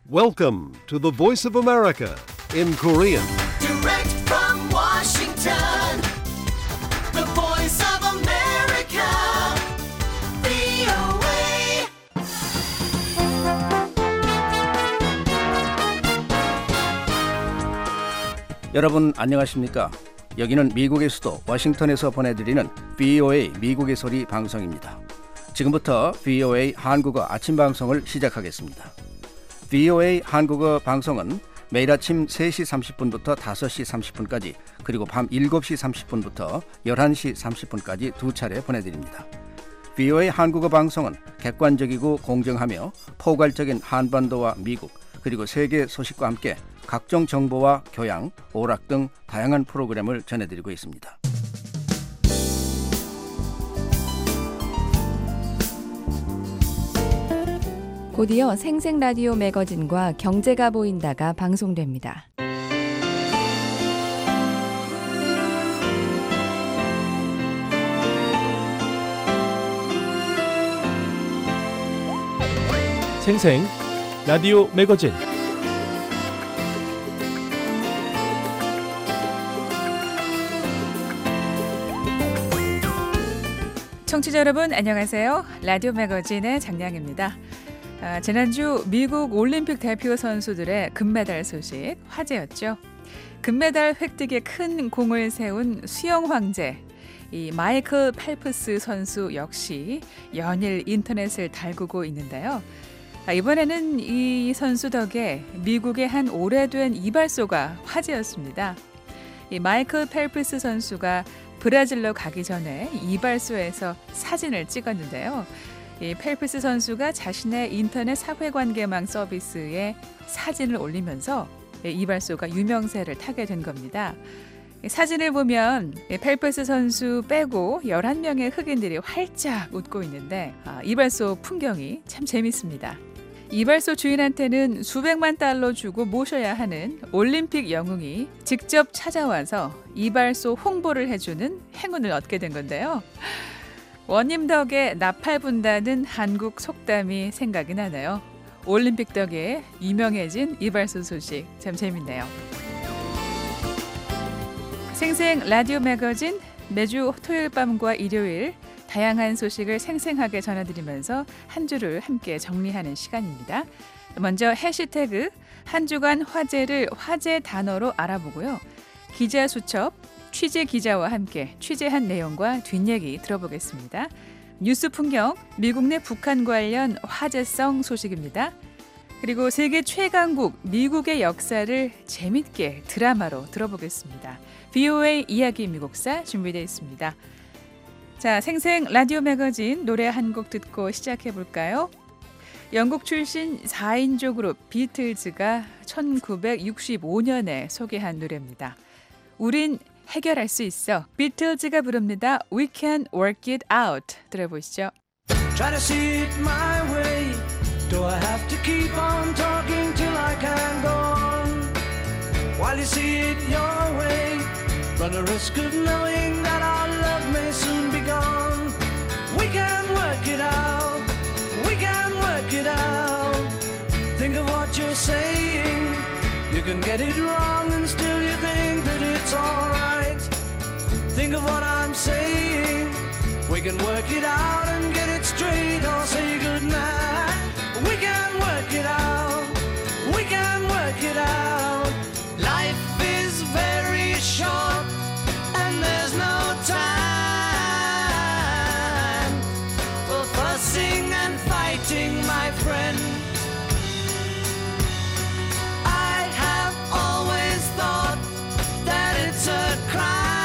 Welcome to the Voice of America in Korean. Direct from Washington, the Voice of America, VOA. 여러분 안녕하십니까? 여기는 미국의 수도 워싱턴에서 보내드리는 VOA 미국의 소리 방송입니다. 지금부터 VOA 한국어 아침 방송을 시작하겠습니다. VOA 한국어 방송은 매일 아침 3시 30분부터 5시 30분까지 그리고 밤 7시 30분부터 11시 30분까지 두 차례 보내드립니다. VOA 한국어 방송은 객관적이고 공정하며 포괄적인 한반도와 미국 그리고 세계 소식과 함께 각종 정보와 교양, 오락 등 다양한 프로그램을 전해드리고 있습니다. 곧이어 생생라디오 매거진과 경제가 보인다가 방송됩니다. 생생 라디오 매거진 청취자 여러분 안녕하세요. 라디오 매거진의 장량입니다. 지난주 미국 올림픽 대표 선수들의 금메달 소식 화제였죠. 금메달 획득에 큰 공을 세운 수영 황제 이 마이클 펠프스 선수 역시 연일 인터넷을 달구고 있는데요. 이번에는 이 선수 덕에 미국의 한 오래된 이발소가 화제였습니다. 이 마이클 펠프스 선수가 브라질로 가기 전에 이발소에서 사진을 찍었는데요. 이 펠프스 선수가 자신의 인터넷 사회관계망 서비스에 사진을 올리면서 이발소가 유명세를 타게 된 겁니다. 사진을 보면 펠프스 선수 빼고 11명의 흑인들이 활짝 웃고 있는데 이발소 풍경이 참 재밌습니다. 이발소 주인한테는 수백만 달러 주고 모셔야 하는 올림픽 영웅이 직접 찾아와서 이발소 홍보를 해주는 행운을 얻게 된 건데요. 원님 덕에 나팔 분다는 한국 속담이 생각이 나네요. 올림픽 덕에 유명해진 이발소 소식 참 재밌네요. 생생 라디오 매거진 매주 토요일 밤과 일요일 다양한 소식을 생생하게 전해드리면서 한 주를 함께 정리하는 시간입니다. 먼저 해시태그 한 주간 화제를 화제 단어로 알아보고요. 기자 수첩 취재 기자와 함께 취재한 내용과 뒷얘기 들어보겠습니다. 뉴스 풍경, 미국 내 북한 관련 화제성 소식입니다. 그리고 세계 최강국 미국의 역사를 재밌게 드라마로 들어보겠습니다. VOA 이야기 미국사 준비되어 있습니다. 자, 생생 라디오 매거진 노래 한 곡 듣고 시작해볼까요? 영국 출신 4인조 그룹 비틀즈가 1965년에 소개한 노래입니다. 우린 해결할 수 있어. 비틀즈가 부릅니다. We can work it out. 들어보시죠. Try to see it my way. Do I have to keep on talking till I can go on? While you see it your way, run the risk of knowing that our love may soon be gone. We can work it out. We can work it out. Think of what you're saying. You can get it wrong and still you think that it's alright. Think of what I'm saying. We can work it out and get it straight or say goodnight. We can work it out. We can work it out. Life is very short and there's no time for fussing and fighting, my friend. I have always thought that it's a crime.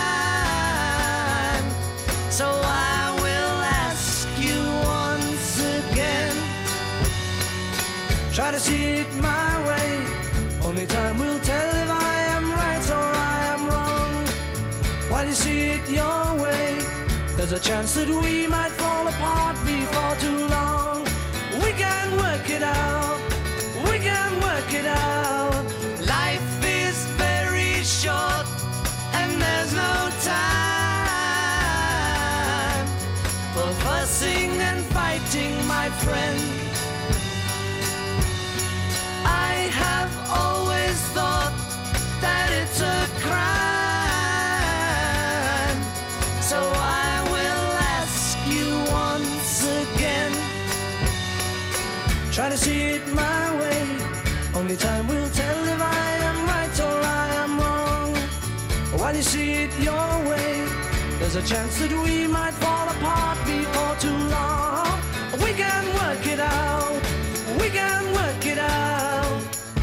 So I will ask you once again. Try to see it my way. Only time will tell if I am right or I am wrong. While you see it your way, there's a chance that we might fall apart before too long. We can work it out. We can work it out. Life is very short and there's no time for fussing and fighting, my friend. see it my way. Only time will tell if I am right or I am wrong. While you see it your way, there's a chance that we might fall apart before too long. We can work it out. We can work it out.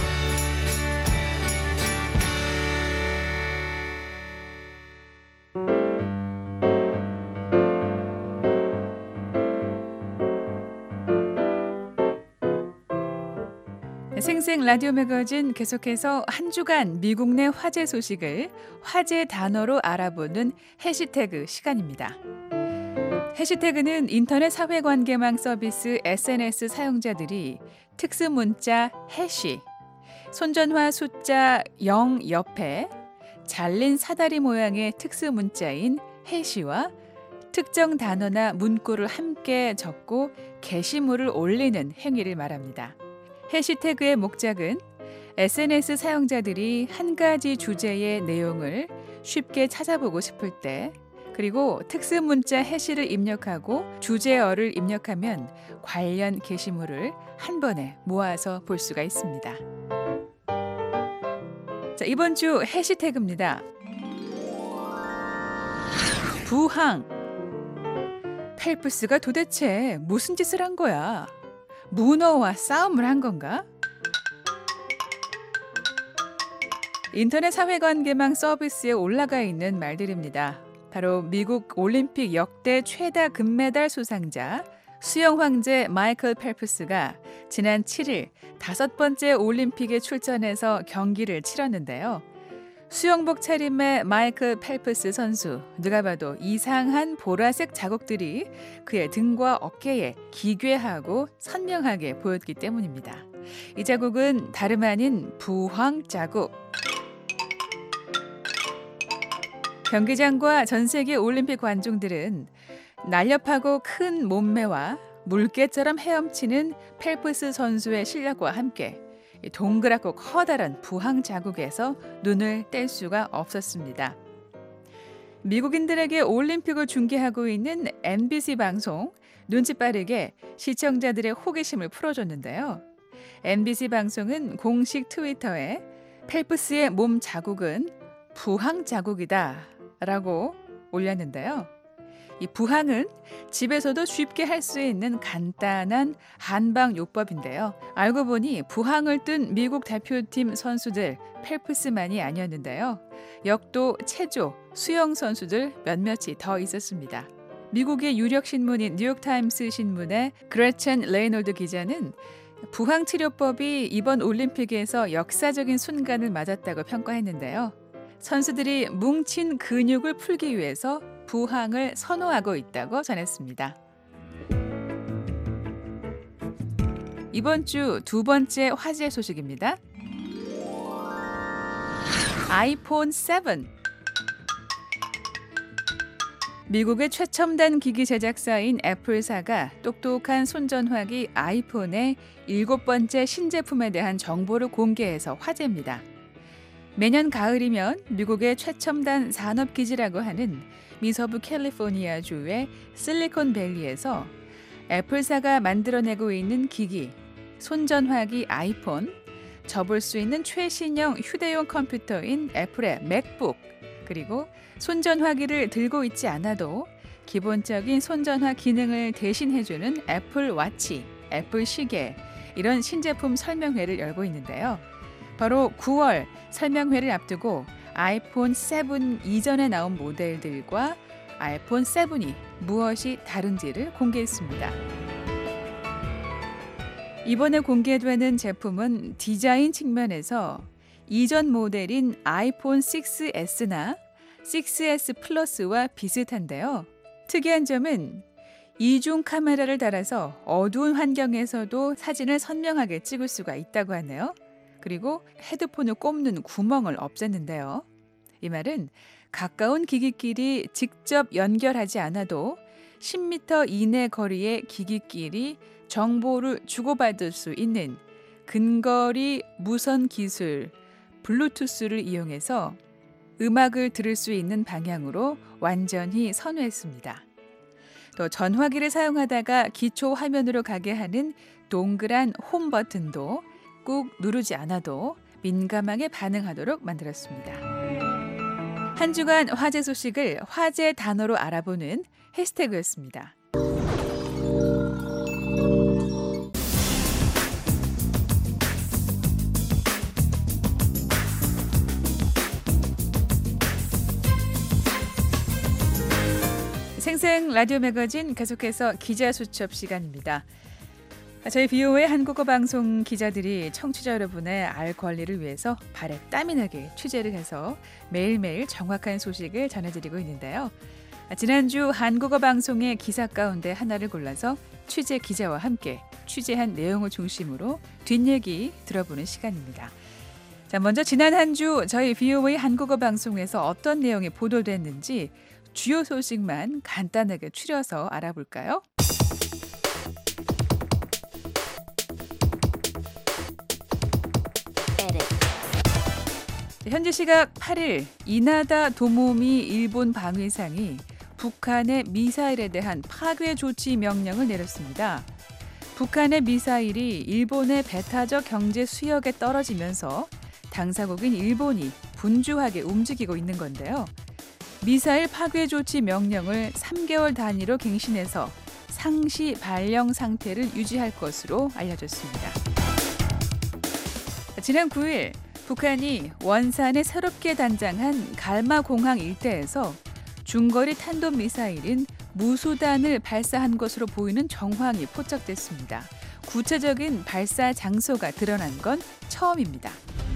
생생 라디오 매거진 계속해서 한 주간 미국 내 화제 소식을 화제 단어로 알아보는 해시태그 시간입니다. 해시태그는 인터넷 사회관계망 서비스 SNS 사용자들이 특수 문자 해시, 손전화 숫자 0 옆에 잘린 사다리 모양의 특수 문자인 해시와 특정 단어나 문구를 함께 적고 게시물을 올리는 행위를 말합니다. 해시태그의 목적은 SNS 사용자들이 한 가지 주제의 내용을 쉽게 찾아보고 싶을 때, 그리고 특수 문자 해시를 입력하고 주제어를 입력하면 관련 게시물을 한 번에 모아서 볼 수가 있습니다. 자, 이번 주 해시태그입니다. 부항. 펠프스가 도대체 무슨 짓을 한 거야? 문어와 싸움을 한 건가? 인터넷 사회관계망 서비스에 올라가 있는 말들입니다. 바로 미국 올림픽 역대 최다 금메달 수상자 수영 황제 마이클 펠프스가 지난 7일 5번째 올림픽에 출전해서 경기를 치렀는데요. 수영복 차림의 마이클 펠프스 선수, 누가 봐도 이상한 보라색 자국들이 그의 등과 어깨에 기괴하고 선명하게 보였기 때문입니다. 이 자국은 다름 아닌 부황 자국. 경기장과 전 세계 올림픽 관중들은 날렵하고 큰 몸매와 물개처럼 헤엄치는 펠프스 선수의 실력과 함께 동그랗고 커다란 부항 자국에서 눈을 뗄 수가 없었습니다. 미국인들에게 올림픽을 중계하고 있는 MBC 방송, 눈치 빠르게 시청자들의 호기심을 풀어줬는데요. MBC 방송은 공식 트위터에 펠프스의 몸 자국은 부항 자국이다 라고 올렸는데요. 이 부항은 집에서도 쉽게 할 수 있는 간단한 한방 요법인데요. 알고 보니 부항을 뜬 미국 대표팀 선수들 펠프스만이 아니었는데요. 역도, 체조, 수영 선수들 몇몇이 더 있었습니다. 미국의 유력 신문인 뉴욕타임스 신문의 그레첸 레이놀드 기자는 부항 치료법이 이번 올림픽에서 역사적인 순간을 맞았다고 평가했는데요. 선수들이 뭉친 근육을 풀기 위해서 부항을 선호하고 있다고 전했습니다. 이번 주 두 번째 화제 소식입니다. 아이폰 7. 미국의 최첨단 기기 제작사인 애플사가 똑똑한 손전화기 아이폰의 7번째 신제품에 대한 정보를 공개해서 화제입니다. 매년 가을이면 미국의 최첨단 산업기지라고 하는 미서부 캘리포니아주의 실리콘밸리에서 애플사가 만들어내고 있는 기기, 손전화기 아이폰, 접을 수 있는 최신형 휴대용 컴퓨터인 애플의 맥북, 그리고 손전화기를 들고 있지 않아도 기본적인 손전화 기능을 대신해주는 애플 워치, 애플 시계, 이런 신제품 설명회를 열고 있는데요. 바로 9월 설명회를 앞두고 아이폰 7 이전에 나온 모델들과 아이폰 7이 무엇이 다른지를 공개했습니다. 이번에 공개되는 제품은 디자인 측면에서 이전 모델인 아이폰 6S나 6S 플러스와 비슷한데요. 특이한 점은 이중 카메라를 달아서 어두운 환경에서도 사진을 선명하게 찍을 수가 있다고 하네요. 그리고 헤드폰을 꼽는 구멍을 없앴는데요. 이 말은 가까운 기기끼리 직접 연결하지 않아도 10m 이내 거리의 기기끼리 정보를 주고받을 수 있는 근거리 무선 기술 블루투스를 이용해서 음악을 들을 수 있는 방향으로 완전히 선회했습니다. 또 전화기를 사용하다가 기초 화면으로 가게 하는 동그란 홈 버튼도 꾹 누르지 않아도 민감하게 반응하도록 만들었습니다. 한 주간 화제 소식을 화제 단어로 알아보는 해시태그였습니다. 생생 라디오 매거진 계속해서 기자 수첩 시간입니다. 저희 BO의 한국어 방송 기자들이 청취자 여러분의 알 권리를 위해서 발에 땀이 나게 취재를 해서 매일매일 정확한 소식을 전해드리고 있는데요. 지난주 한국어 방송의 기사 가운데 하나를 골라서 취재 기자와 함께 취재한 내용을 중심으로 뒷얘기 들어보는 시간입니다. 자, 먼저 지난 한 주 저희 BO의 한국어 방송에서 어떤 내용이 보도됐는지 주요 소식만 간단하게 추려서 알아볼까요? 현지 시각 8일 이나다 도모미 일본 방위상이 북한의 미사일에 대한 파괴 조치 명령을 내렸습니다. 북한의 미사일이 일본의 배타적 경제 수역에 떨어지면서 당사국인 일본이 분주하게 움직이고 있는 건데요. 미사일 파괴 조치 명령을 3개월 단위로 갱신해서 상시 발령 상태를 유지할 것으로 알려졌습니다. 지난 9일 북한이 원산에 새롭게 단장한 갈마공항 일대에서 중거리 탄도미사일인 무수단을 발사한 것으로 보이는 정황이 포착됐습니다. 구체적인 발사 장소가 드러난 건 처음입니다.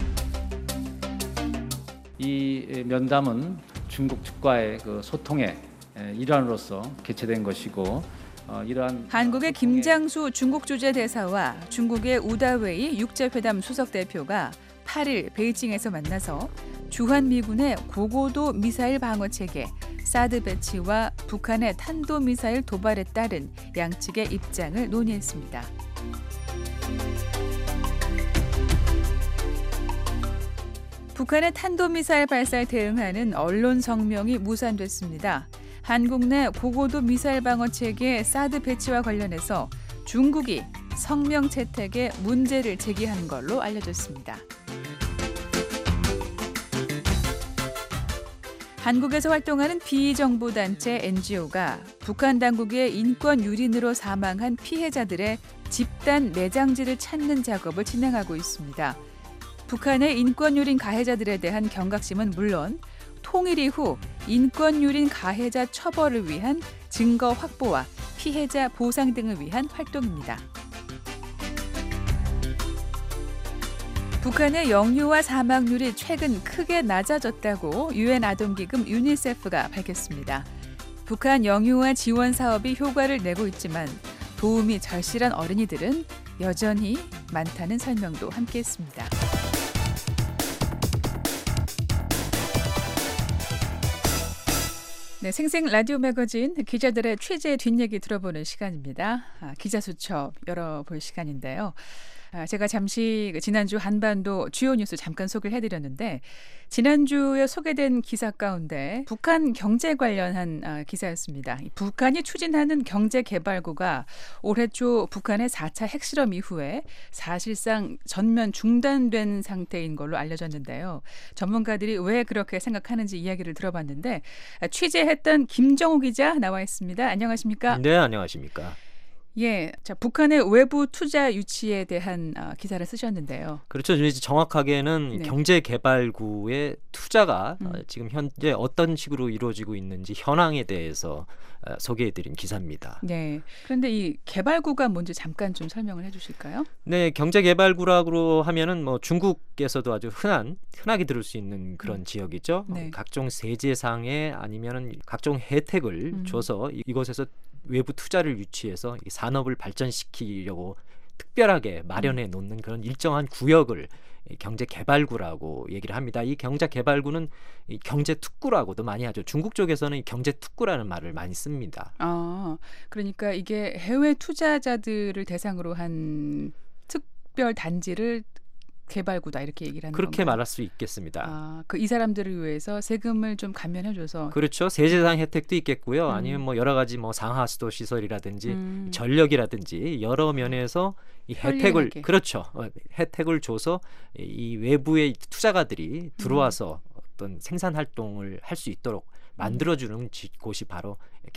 이 면담은 중국 측과의 그 소통의 일환으로서 개최된 것이고 이러한 한국의 김장수 중국 주재 대사와 중국의 우다웨이 육제회담 수석 대표가 8일 베이징에서 만나서 주한미군의 고고도 미사일 방어 체계 사드 배치와 북한의 탄도미사일 도발에 따른 양측의 입장을 논의했습니다. 북한의 탄도미사일 발사에 대응하는 언론 성명이 무산됐습니다. 한국 내 고고도 미사일 방어 체계 사드 배치와 관련해서 중국이 성명 채택에 문제를 제기한 걸로 알려졌습니다. 한국에서 활동하는 비정부단체 NGO가 북한 당국의 인권 유린으로 사망한 피해자들의 집단 매장지를 찾는 작업을 진행하고 있습니다. 북한의 인권유린 가해자들에 대한 경각심은 물론 통일 이후 인권유린 가해자 처벌을 위한 증거 확보와 피해자 보상 등을 위한 활동입니다. 북한의 영유아 사망률이 최근 크게 낮아졌다고 유엔 아동기금 유니세프가 밝혔습니다. 북한 영유아 지원 사업이 효과를 내고 있지만 도움이 절실한 어린이들은 여전히 많다는 설명도 함께했습니다. 네, 생생 라디오 매거진 기자들의 취재 뒷얘기 들어보는 시간입니다. 기자 수첩 열어볼 시간인데요. 제가 잠시 지난주 한반도 주요 뉴스 잠깐 소개를 해드렸는데 지난주에 소개된 기사 가운데 북한 경제 관련한 기사였습니다. 북한이 추진하는 경제개발구가 올해 초 북한의 4차 핵실험 이후에 사실상 전면 중단된 상태인 걸로 알려졌는데요. 전문가들이 왜 그렇게 생각하는지 이야기를 들어봤는데 취재했던 김정우 기자 나와 있습니다. 안녕하십니까? 네, 안녕하십니까? 예, 자 북한의 외부 투자 유치에 대한 기사를 쓰셨는데요. 그렇죠. 이제 정확하게는 네. 경제개발구의 투자가 지금 현재 어떤 식으로 이루어지고 있는지 현황에 대해서 소개해드린 기사입니다. 네. 그런데 이 개발구가 뭔지 잠깐 좀 설명을 해주실까요? 네, 경제개발구라고 하면은 뭐 중국에서도 아주 흔하게 들을 수 있는 그런 지역이죠. 네. 각종 세제상에 아니면은 각종 혜택을 줘서 이곳에서 외부 투자를 유치해서 이 산업을 발전시키려고 특별하게 마련해 놓는 그런 일정한 구역을 경제개발구라고 얘기를 합니다. 이 경제개발구는 이 경제특구라고도 많이 하죠. 중국 쪽에서는 이 경제특구라는 말을 많이 씁니다. 그러니까 이게 해외 투자자들을 대상으로 한 특별 단지를 개발구다 이렇게 얘기를 하는 그렇게 건가요? 말할 수 있겠습니다. 아, 그 이 사람들을 위해서 세금을 좀 감면해줘서 그렇죠. 세제상 혜택도 있겠고요. 아니면 뭐 여러 가지 뭐 상하수도 시설이라든지 전력이라든지 여러 면에서 이 혜택을 편리하게. 그렇죠. 혜택을 줘서 이 외부의 투자가들이 들어와서 어떤 생산 활동을 할 수 있도록 만들어주는 곳이 바로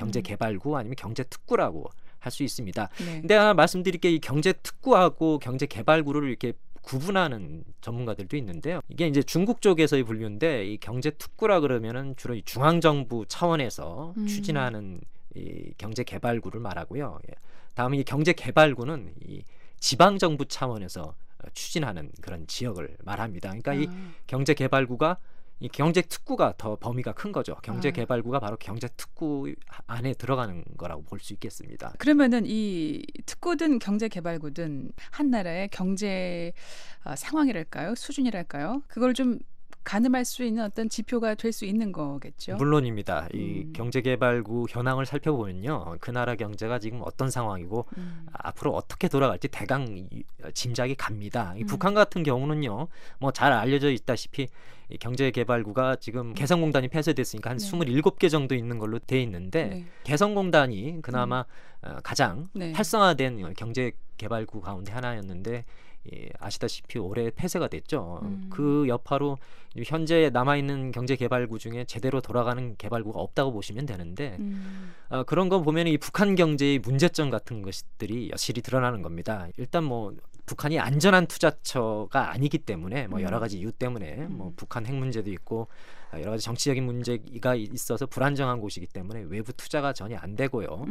경제개발구 아니면 경제특구라고 할 수 있습니다. 네. 근데 하나 말씀드릴 게 이 경제특구하고 경제개발구를 이렇게 구분하는 전문가들도 있는데요. 이게 이제 중국 쪽에서의 분류인데 이 경제특구라 그러면은 주로 이 중앙정부 차원에서 추진하는 이 경제개발구를 말하고요. 예. 다음에 이 경제개발구는 이 지방정부 차원에서 추진하는 그런 지역을 말합니다. 그러니까 이 경제개발구가 이 경제특구가 더 범위가 큰 거죠. 경제개발구가 바로 경제특구 안에 들어가는 거라고 볼 수 있겠습니다. 그러면은 이 특구든 경제개발구든 한 나라의 경제 상황이랄까요, 수준이랄까요, 그걸 좀 가늠할 수 있는 어떤 지표가 될 수 있는 거겠죠. 물론입니다. 이 경제개발구 현황을 살펴보면요, 그 나라 경제가 지금 어떤 상황이고 앞으로 어떻게 돌아갈지 대강 짐작이 갑니다. 이 북한 같은 경우는요, 뭐 잘 알려져 있다시피 이 경제개발구가 지금 개성공단이 폐쇄됐으니까 한 27개 정도 있는 걸로 돼 있는데 개성공단이 그나마 가장 활성화된 경제개발구 가운데 하나였는데 아시다시피 올해 폐쇄가 됐죠. 그 여파로 현재 남아있는 경제개발구 중에 제대로 돌아가는 개발구가 없다고 보시면 되는데 그런 거 보면 이 북한 경제의 문제점 같은 것들이 여실히 드러나는 겁니다. 일단 뭐 북한이 안전한 투자처가 아니기 때문에 뭐 여러 가지 이유 때문에 뭐 북한 핵 문제도 있고 여러 가지 정치적인 문제가 있어서 불안정한 곳이기 때문에 외부 투자가 전혀 안 되고요.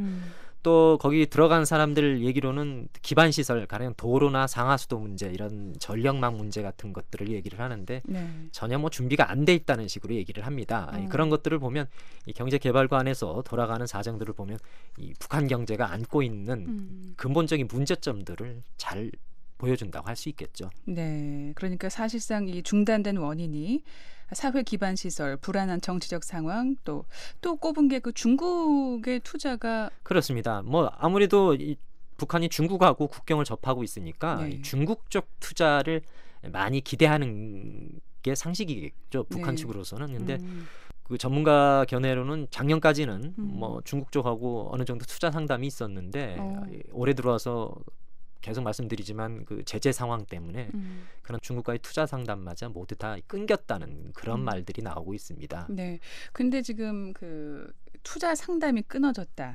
또 거기 들어간 사람들 얘기로는 기반 시설, 가령 도로나 상하수도 문제, 이런 전력망 문제 같은 것들을 얘기를 하는데 전혀 뭐 준비가 안 돼 있다는 식으로 얘기를 합니다. 그런 것들을 보면 이 경제개발구 안에서 돌아가는 사정들을 보면 이 북한 경제가 안고 있는 근본적인 문제점들을 잘 보여준다고 할 수 있겠죠. 네, 그러니까 사실상 이 중단된 원인이 사회 기반 시설, 불안한 정치적 상황, 또 꼽은 게 그 중국의 투자가 그렇습니다. 뭐 아무래도 이 북한이 중국하고 국경을 접하고 있으니까 이 중국 쪽 투자를 많이 기대하는 게 상식이겠죠. 북한 측으로서는. 근데 그 전문가 견해로는 작년까지는 뭐 중국 쪽하고 어느 정도 투자 상담이 있었는데 올해 들어와서 계속 말씀드리지만 그 제재 상황 때문에 그런 중국과의 투자 상담마저 모두 다 끊겼다는 그런 말들이 나오고 있습니다. 네. 근데 지금 그 투자 상담이 끊어졌다.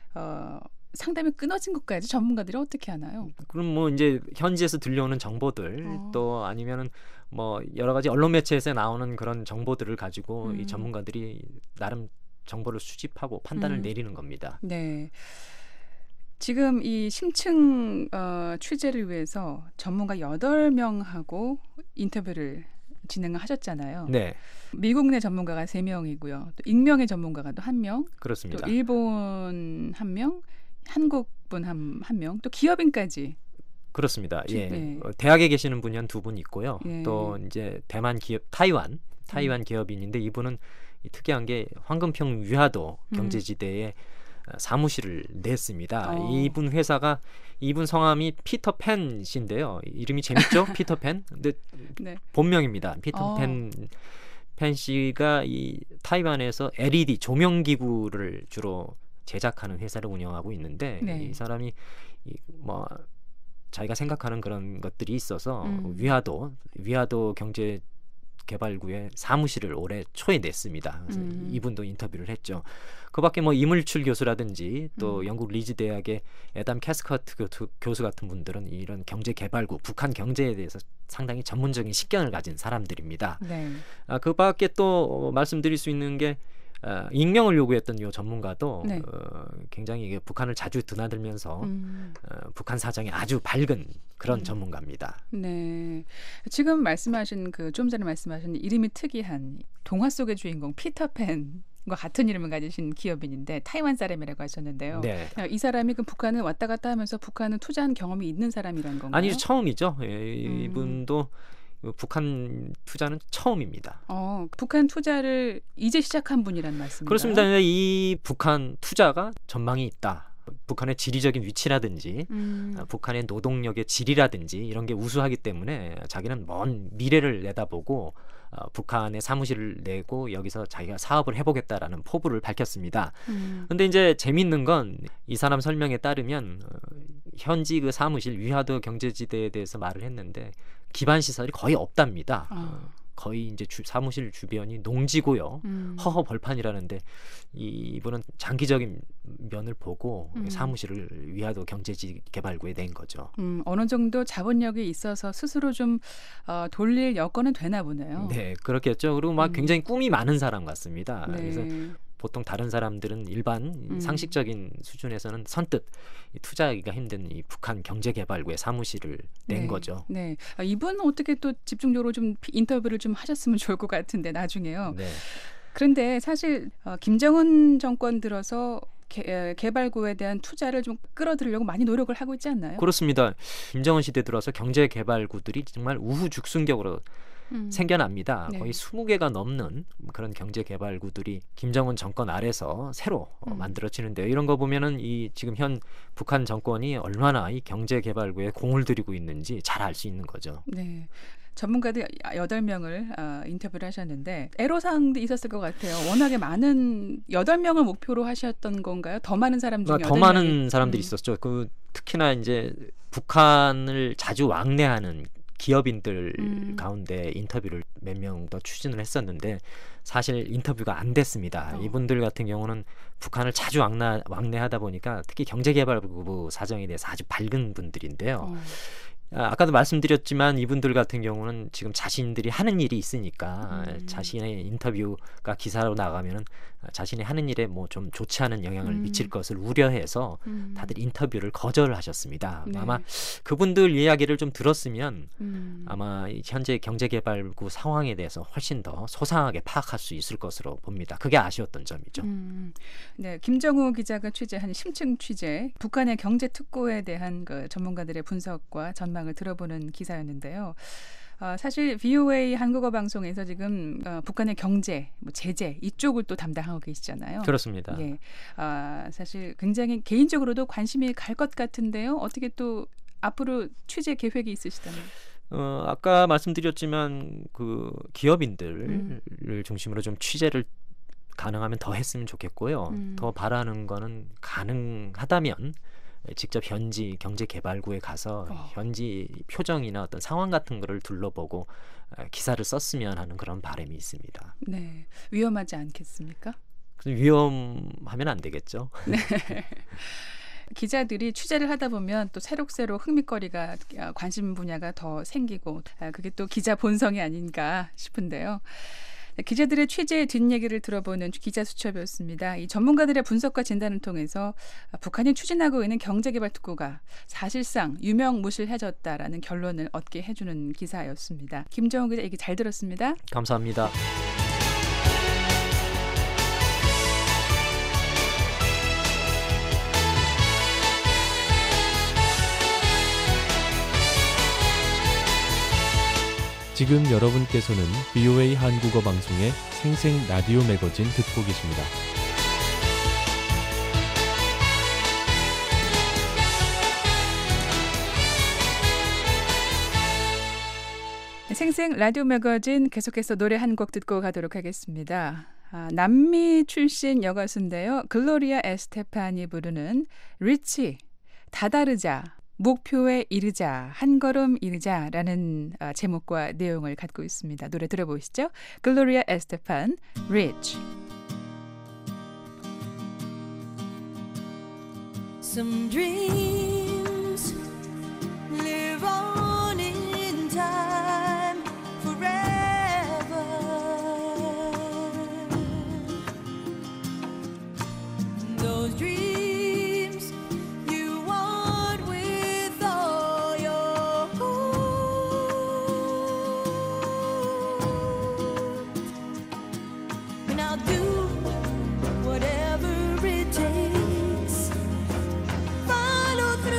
상담이 끊어진 것까지 전문가들이 어떻게 하나요? 그럼 뭐 이제 현지에서 들려오는 정보들 또 아니면은 뭐 여러 가지 언론 매체에서 나오는 그런 정보들을 가지고 이 전문가들이 나름 정보를 수집하고 판단을 내리는 겁니다. 네. 지금 이 심층 취재를 위해서 전문가 8명하고 인터뷰를 진행하셨잖아요. 네. 미국 내 전문가가 3명이고요. 또 익명의 전문가가 또 1명. 그렇습니다. 또 일본 1명, 한국 분 한 명, 또 기업인까지. 그렇습니다. 예. 네. 대학에 계시는 분이 한 2분 있고요. 예. 또 이제 대만 기업 타이완 기업인인데 이분은 특이한 게 황금평 위화도 경제지대에 사무실을 냈습니다. 이분 회사가 이분 성함이 피터 팬 씨인데요. 이름이 재밌죠? 피터 팬. 근데 본명입니다. 피터 팬 씨가 이 타이완에서 LED 조명 기구를 주로 제작하는 회사를 운영하고 있는데 이 사람이 뭐 자기가 생각하는 그런 것들이 있어서 위화도 경제 개발구에 사무실을 올해 초에 냈습니다. 그래서 이분도 인터뷰를 했죠. 그밖에 뭐 이물출 교수라든지 또 영국 리즈 대학의 에담 캐스커트 교수 같은 분들은 이런 경제 개발구, 북한 경제에 대해서 상당히 전문적인 식견을 가진 사람들입니다. 네. 그밖에 또 말씀드릴 수 있는 게 익명을 요구했던 이 전문가도 굉장히 북한을 자주 드나들면서 북한 사정이 아주 밝은 그런 전문가입니다. 네, 지금 말씀하신 그 좀 전에 말씀하신 이름이 특이한 동화 속의 주인공 피터팬과 같은 이름을 가지신 기업인인데 타이완 사람이라고 하셨는데요. 네. 이 사람이 그 북한을 왔다 갔다 하면서 북한은 투자한 경험이 있는 사람이란 건가요? 아니 처음이죠. 이분도 북한 투자는 처음입니다. 북한 투자를 이제 시작한 분이란 말씀인가요? 그렇습니다. 이 북한 투자가 전망이 있다. 북한의 지리적인 위치라든지 북한의 노동력의 질이라든지 이런 게 우수하기 때문에 자기는 먼 미래를 내다보고 북한에 사무실을 내고 여기서 자기가 사업을 해보겠다라는 포부를 밝혔습니다. 근데 이제 재미있는 건 이 사람 설명에 따르면 현지 그 사무실 위화도 경제지대에 대해서 말을 했는데 기반 시설이 거의 없답니다. 거의 이제 사무실 주변이 농지고요. 허허 벌판이라는데 이분은 장기적인 면을 보고 사무실을 위화도 경제지 개발구에 낸 거죠. 어느 정도 자본력이 있어서 스스로 좀 돌릴 여건은 되나 보네요. 네, 그렇겠죠. 그리고 막 굉장히 꿈이 많은 사람 같습니다. 네. 그래서 보통 다른 사람들은 일반 상식적인 수준에서는 선뜻 투자하기가 힘든 이 북한 경제개발구의 사무실을 낸 거죠. 네, 이분 어떻게 또 집중적으로 좀 인터뷰를 좀 하셨으면 좋을 것 같은데 나중에요. 네. 그런데 사실 김정은 정권 들어서 개발구에 대한 투자를 좀 끌어들이려고 많이 노력을 하고 있지 않나요? 그렇습니다. 김정은 시대 들어서 경제개발구들이 정말 우후죽순격으로 생겨납니다. 네. 거의 20개가 넘는 그런 경제개발구들이 김정은 정권 아래서 새로 만들어지는데요. 이런 거 보면은 이 지금 현 북한 정권이 얼마나 이 경제개발구에 공을 들이고 있는지 잘 알 수 있는 거죠. 네. 전문가들 8명을 인터뷰를 하셨는데 애로사항도 있었을 것 같아요. 워낙에 많은 8명을 목표로 하셨던 건가요? 더 많은 사람 중에 더 많은 사람들이 있었죠. 그 특히나 이제 북한을 자주 왕래하는 기업인들 가운데 인터뷰를 몇 명 더 추진을 했었는데 사실 인터뷰가 안 됐습니다. 이분들 같은 경우는 북한을 자주 왕래하다 보니까 특히 경제개발부 사정에 대해서 아주 밝은 분들인데요. 아까도 말씀드렸지만 이분들 같은 경우는 지금 자신들이 하는 일이 있으니까 자신의 인터뷰가 기사로 나가면은 자신이 하는 일에 뭐 좀 좋지 않은 영향을 미칠 것을 우려해서 다들 인터뷰를 거절하셨습니다. 네. 아마 그분들 이야기를 좀 들었으면 아마 현재 경제개발구 상황에 대해서 훨씬 더 소상하게 파악할 수 있을 것으로 봅니다. 그게 아쉬웠던 점이죠. 네, 김정우 기자가 취재한 심층 취재, 북한의 경제 특고에 대한 그 전문가들의 분석과 전망을 들어보는 기사였는데요. 사실 VOA 한국어 방송에서 지금 북한의 경제, 뭐 제재 이쪽을 또 담당하고 계시잖아요. 그렇습니다. 예, 사실 굉장히 개인적으로도 관심이 갈 것 같은데요. 어떻게 또 앞으로 취재 계획이 있으시다면? 아까 말씀드렸지만 그 기업인들을 중심으로 좀 취재를 가능하면 더 했으면 좋겠고요. 더 바라는 거는 가능하다면 직접 현지 경제개발구에 가서 현지 표정이나 어떤 상황 같은 거를 둘러보고 기사를 썼으면 하는 그런 바람이 있습니다. 네, 위험하지 않겠습니까? 위험하면 안 되겠죠. 네. 기자들이 취재를 하다 보면 또 새록새록 흥미거리가 관심 분야가 더 생기고 그게 또 기자 본성이 아닌가 싶은데요. 기자들의 취재의 뒷얘기를 들어보는 기자 수첩이었습니다. 이 전문가들의 분석과 진단을 통해서 북한이 추진하고 있는 경제개발 특구가 사실상 유명무실해졌다라는 결론을 얻게 해주는 기사였습니다. 김정우 기자 얘기 잘 들었습니다. 감사합니다. 지금 여러분께서는 VOA 한국어 방송의 생생 라디오 매거진 듣고 계십니다. 생생 라디오 매거진 계속해서 노래 한 곡 듣고 가도록 하겠습니다. 남미 출신 여가수인데요. 글로리아 에스테판이 부르는 리치, 다다르자, 목표에 이르자, 한 걸음 이르자라는 제목과 내용을 갖고 있습니다. 노래 들어보시죠. 글로리아 에스테판, Rich. Some dreams live on in time forever. Those dreams you want with all your heart. And I'll do whatever it takes. Follow through.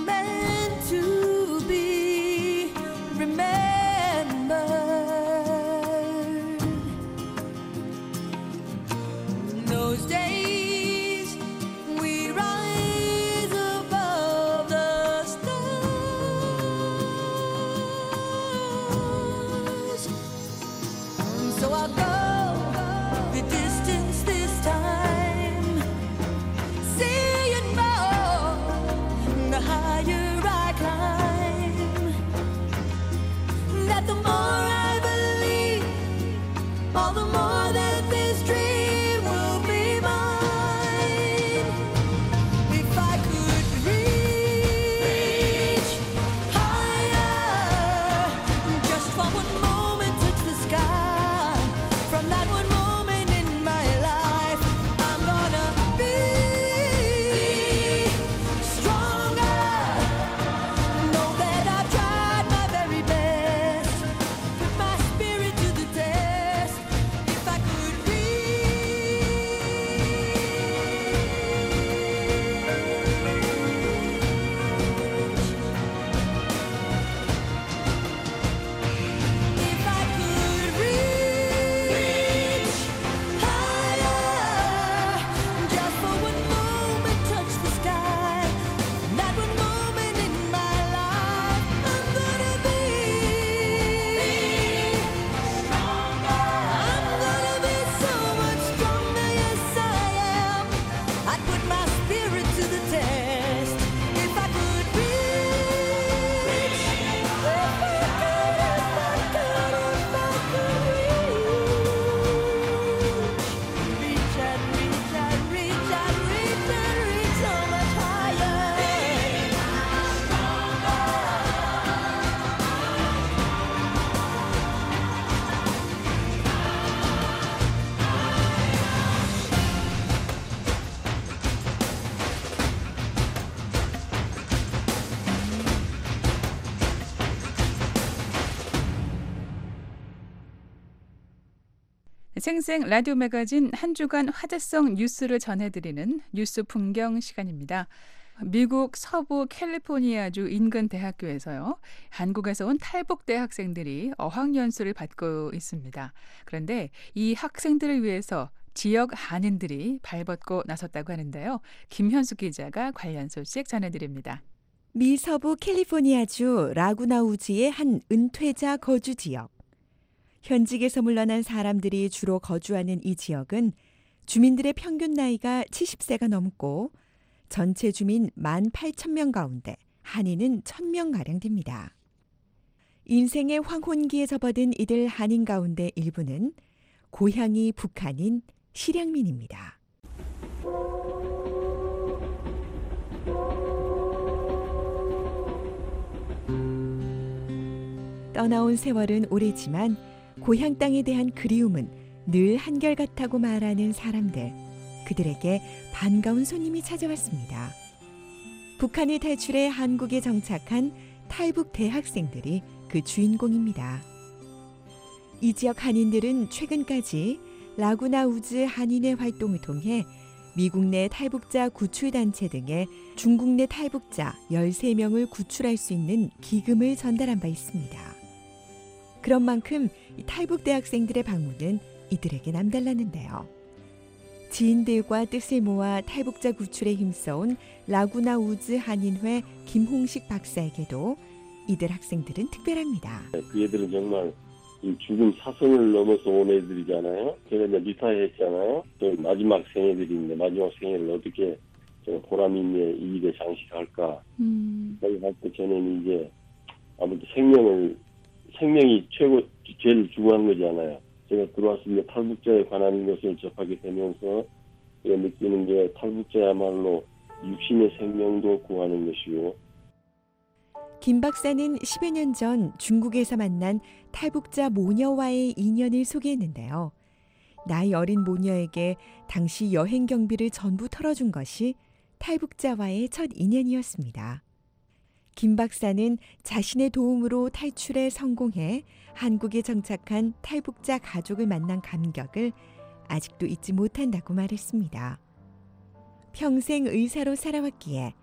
meant to be remembered. In those days we rise above the stars. So I'll go the distance this time, seeing more the higher I climb. That the more I believe, all the more that this dream will be mine. If I could reach higher, just for one moment touch the sky. From that one moment in my life, I'm gonna be stronger. Know that I've tried my very best, put my spirit to the test. If I could reach higher, just for one moment touch the sky. That one moment in my life, I'm gonna be stronger. I'm gonna be so much stronger, yes I am. I'd put my spirit to the test. If I could reach, if I could reach so much higher. 생생 라디오 매거진 한 주간 화제성 뉴스를 전해드리는 뉴스 풍경 시간입니다. 미국 서부 캘리포니아주 인근 대학교에서요, 한국에서 온 탈북 대학생들이 어학연수를 받고 있습니다. 그런데 이 학생들을 위해서 지역 한인들이 발벗고 나섰다고 하는데요. 김현숙 기자가 관련 소식 전해드립니다. 미 서부 캘리포니아주 라구나우즈의 한 은퇴자 거주 지역. 현직에서 물러난 사람들이 주로 거주하는 이 지역은 주민들의 평균 나이가 70세가 넘고 전체 주민 18,000명 가운데 한인은 1,000명가량 됩니다. 인생의 황혼기에 접어든 이들 한인 가운데 일부는 고향이 북한인 실향민입니다. 떠나온 세월은 오래지만 고향 땅에 대한 그리움은 늘 한결같다고 말하는 사람들. 그들에게 반가운 손님이 찾아왔습니다. 북한을 탈출해 한국에 정착한 탈북 대학생들이 그 주인공입니다. 이 지역 한인들은 최근까지 라구나우즈 한인회 활동을 통해 미국 내 탈북자 구출단체 등에 중국 내 탈북자 13명을 구출할 수 있는 기금을 전달한 바 있습니다. 그런 만큼 탈북 대학생들의 방문은 이들에게 남달랐는데요. 지인들과 뜻을 모아 탈북자 구출에 힘써온 라구나우즈 한인회 김홍식 박사에게도 이들 학생들은 특별합니다. 그 애들은 정말 이 죽음 사선을 넘어서 온 애들이잖아요. 제가 이제 리타이어했잖아요. 마지막 생애들인데 마지막 생애를 어떻게 보람 있게 이 일에 장식할까. 거기 갈 때 저는 이제 아무튼 생명이 제일 중요한 거잖아요. 제가 들어왔을 때 탈북자에 관한 것을 접하게 되면서 제가 느끼는 게 탈북자야말로 육신의 생명도 구하는 것이고. 김 박사는 10여 년 전 중국에서 만난 탈북자 모녀와의 인연을 소개했는데요. 나이 어린 모녀에게 당시 여행 경비를 전부 털어준 것이 탈북자와의 첫 인연이었습니다. 김 박사는 자신의 도움으로 탈출에 성공해 한국에 정착한 탈북자 가족을 만난 감격을 아직도 잊지 못한다고 말했습니다. 평생 의사로 살아왔기에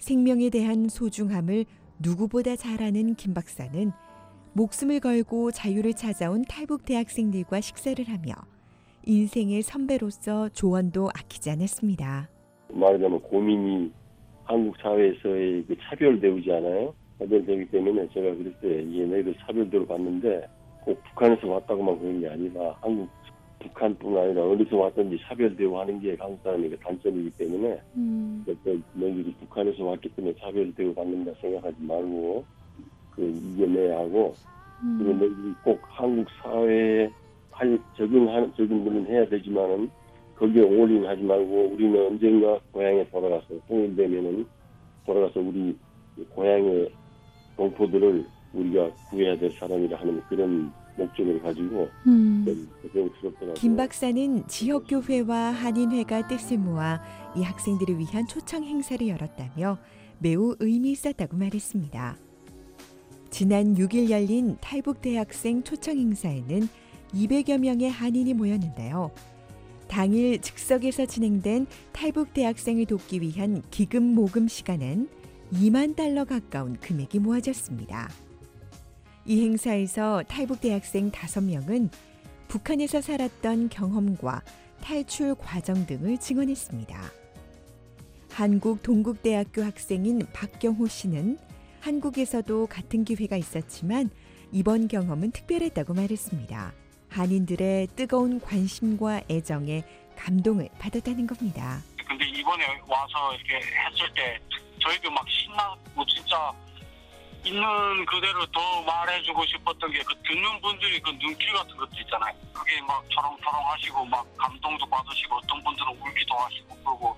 생명에 대한 소중함을 누구보다 잘 아는 김 박사는 목숨을 걸고 자유를 찾아온 탈북 대학생들과 식사를 하며 인생의 선배로서 조언도 아끼지 않았습니다. 말하자면 고민이 한국 사회에서의 그 차별되지 않아요? 차별되기 때문에 제가 그럴 때 이게 너희들 차별대로 봤는데 꼭 북한에서 왔다고만 그런 게 아니라 북한뿐 아니라 어디서 왔든지 차별대우 하는 게 한국 사람의 단점이기 때문에 너희들이 북한에서 왔기 때문에 차별대우 받는다 생각하지 말고 이겨내야 하고 그리고 너희들이 꼭 한국 사회에 적응은 해야 되지만은 거기에 올인하지 말고 우리는 언젠가 고향에 돌아가서 통일되면은 돌아가서 우리 고향의 동포들을 우리가 구해야 될 사람이라 하는 그런 목적을 가지고 배우스럽더라고요. 김 박사는 지역교회와 한인회가 뜻을 모아 이 학생들을 위한 초청 행사를 열었다며 매우 의미 있었다고 말했습니다. 지난 6일 열린 탈북 대학생 초청 행사에는 200여 명의 한인이 모였는데요. 당일 즉석에서 진행된 탈북 대학생을 돕기 위한 기금 모금 시간엔 $2만 가까운 금액이 모아졌습니다. 이 행사에서 탈북 대학생 5명은 북한에서 살았던 경험과 탈출 과정 등을 증언했습니다. 한국 동국대학교 학생인 박경호 씨는 한국에서도 같은 기회가 있었지만 이번 경험은 특별했다고 말했습니다. 한인들의 뜨거운 관심과 애정에 감동을 받았다는 겁니다. 근데 이번에 와서 이렇게 했을 때 저희도 막 신나고 진짜 있는 그대로 더 말해주고 싶었던 게 그 듣는 분들이 그 눈길 같은 것도 있잖아요. 그게 막 초롱초롱 하시고 막 감동도 받으시고 어떤 분들은 울기도 하시고 그러고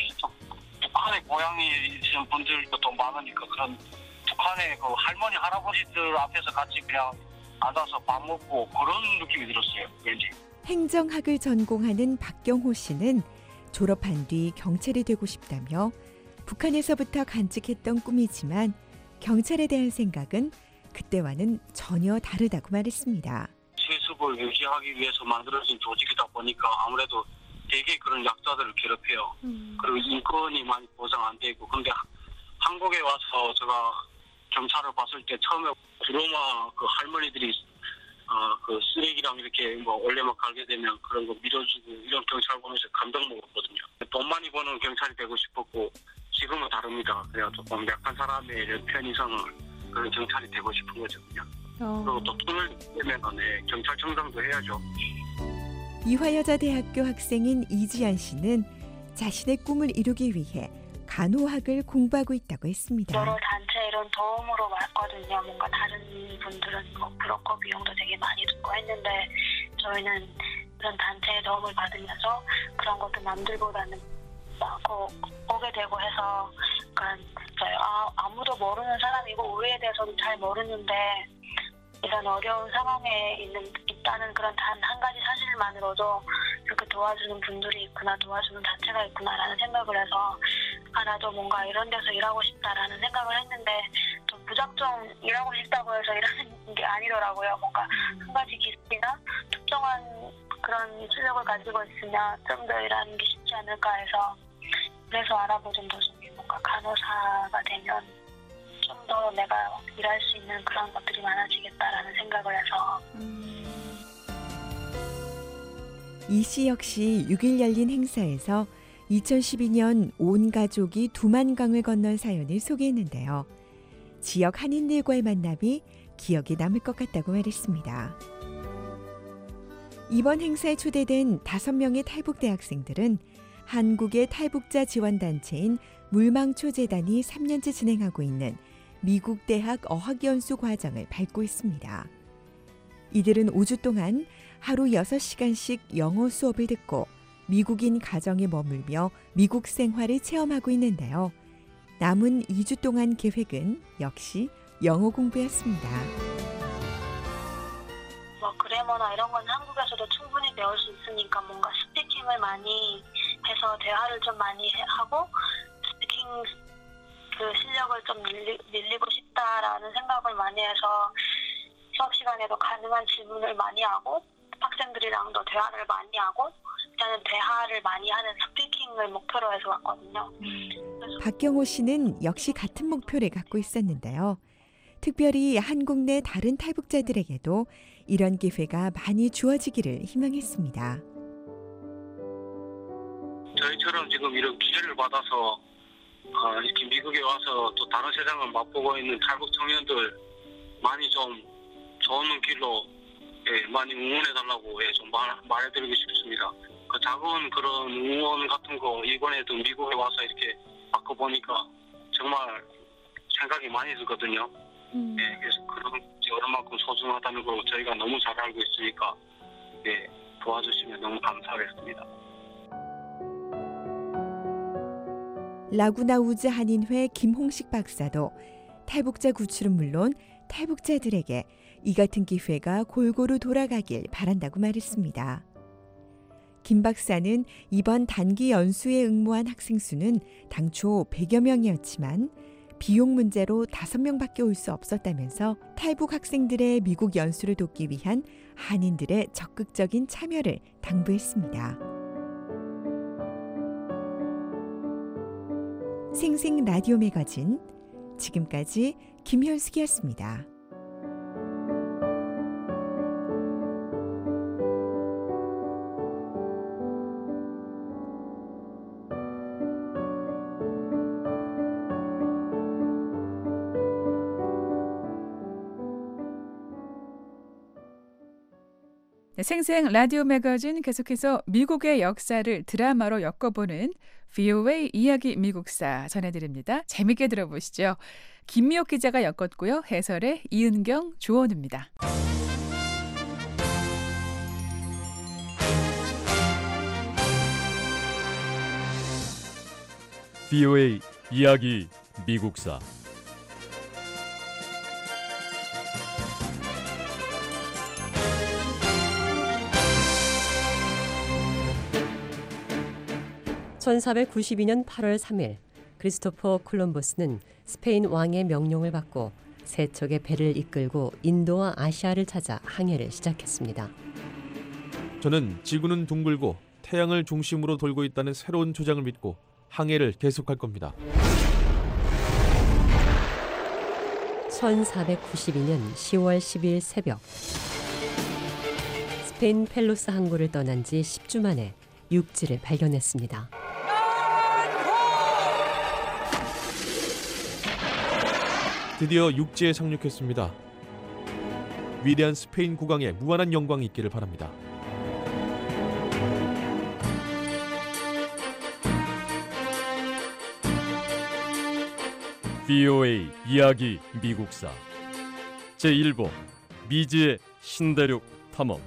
북한에 고향이 있는 분들도 더 많으니까 그런 북한의 그 할머니 할아버지들 앞에서 같이 그냥 앉아서 밥 먹고 그런 느낌이 들었어요. 왠지. 행정학을 전공하는 박경호 씨는 졸업한 뒤 경찰이 되고 싶다며 북한에서부터 간직했던 꿈이지만 경찰에 대한 생각은 그때와는 전혀 다르다고 말했습니다. 세습을 유지하기 위해서 만들어진 조직이다 보니까 아무래도 되게 그런 약자들을 괴롭혀요. 그리고 인권이 많이 보장 안 되고. 근데 한국에 와서 제가 경찰을 봤을 때 처음에 브로마 그 할머니들이 그 쓰레기랑 이렇게 뭐 원래만 갈게 되면 그런 거 밀어주고 이런 경찰 보면서 감동 먹었거든요. 돈 많이 버는 경찰이 되고 싶었고 지금은 다릅니다. 그냥 조금 약한 사람의 편의성을 그런 경찰이 되고 싶은 거죠. 그냥. 그리고 또 돈을 내면 경찰청장도 해야죠. 이화여자대학교 학생인 이지연 씨는 자신의 꿈을 이루기 위해 간호학을 공부하고 있다고 했습니다. 여러 단체 이런 도움으로 왔거든요. 뭔가 다른 분들은 뭐 브로커 비용도 되게 많이 듣고 했는데 저희는 그런 단체의 도움을 받으면서 그런 것도 남들보다는 많고 오게 되고 해서 약간 아무도 모르는 사람이고 우리에 대해서도 잘 모르는데 이런 어려운 상황에 있다는 그런 단 한 가지 사실만으로도 이렇게 도와주는 분들이 있구나, 도와주는 단체가 있구나라는 생각을 해서 나도 뭔가 이런 데서 일하고 싶다라는 생각을 했는데 좀 무작정 일하고 싶다고 해서 일하는 게 아니더라고요. 뭔가 한 가지 기술이나 특정한 그런 실력을 가지고 있으면 좀 더 일하는 게 쉽지 않을까 해서 그래서 알아보던 도중에 뭔가 간호사가 되면 좀 더 내가 일할 수 있는 그런 것들이 많아지겠다라는 생각을 해서 이 씨 역시 6일 열린 행사에서 2012년 온 가족이 두만강을 건넌 사연을 소개했는데요. 지역 한인들과의 만남이 기억에 남을 것 같다고 말했습니다. 이번 행사에 초대된 5명의 탈북 대학생들은 한국의 탈북자 지원단체인 물망초재단이 3년째 진행하고 있는 미국 대학 어학연수 과정을 밟고 있습니다. 이들은 5주 동안 하루 6시간씩 영어 수업을 듣고 미국인 가정에 머물며 미국 생활을 체험하고 있는데요. 남은 2주 동안 계획은 역시 영어 공부였습니다. 뭐 그래머나 이런 건 한국에서도 충분히 배울 수 있으니까 뭔가 스피킹을 많이 해서 대화를 좀 많이 하고 스피킹 그 실력을 좀 늘리고 싶다라는 생각을 많이 해서 수업 시간에도 가능한 질문을 많이 하고 학생들이랑도 대화를 많이 하고 일단은 대화를 많이 하는 스피킹을 목표로 해서 왔거든요. 박경호 씨는 역시 같은 목표를 갖고 있었는데요. 특별히 한국 내 다른 탈북자들에게도 이런 기회가 많이 주어지기를 희망했습니다. 저희처럼 지금 이런 기회를 받아서 이렇게 미국에 와서 또 다른 세상을 맛보고 있는 탈북 청년들 많이 좀 좋은 길로 많이 응원해달라고 좀 말해드리고 싶습니다. 그 작은 그런 응원 같은 거 이번에도 미국에 와서 이렇게 바꿔보니까 정말 생각이 많이 들거든요. 그래서 그런 얼마만큼 소중하다는 걸 저희가 너무 잘 알고 있으니까 도와주시면 너무 감사하겠습니다. 라구나우즈 한인회 김홍식 박사도 탈북자 구출은 물론 탈북자들에게 이 같은 기회가 골고루 돌아가길 바란다고 말했습니다. 김 박사는 이번 단기 연수에 응모한 학생 수는 당초 100여 명이었지만 비용 문제로 5명밖에 올 수 없었다면서 탈북 학생들의 미국 연수를 돕기 위한 한인들의 적극적인 참여를 당부했습니다. 생생 라디오 매거진 지금까지 김현숙이었습니다. 네, 생생 라디오 매거진 계속해서 미국의 역사를 드라마로 엮어보는 VOA 이야기 미국사 전해드립니다. 재밌게 들어보시죠. 김미옥 기자가 엮었고요. 해설의 이은경, 조원우입니다. VOA 이야기 미국사. (1492년 8월 3일) 크리스토퍼 콜럼버스는 스페인 왕의 명령을 받고 세 척의 배를 이끌고 인도와 아시아를 찾아 항해를 시작했습니다. 저는 지구는 둥글고 태양을 중심으로 돌고 있다는 새로운 주장을 믿고 항해를 계속할 겁니다. 1492년 10월 12일 새벽, 스페인 펠로스 항구를 떠난 지 10주 만에 육지를 발견했습니다. 드디어 육지에 상륙했습니다. 위대한 스페인 국왕의 무한한 영광이 있기를 바랍니다. VOA 이야기 미국사 제1부 미지의 신대륙 탐험.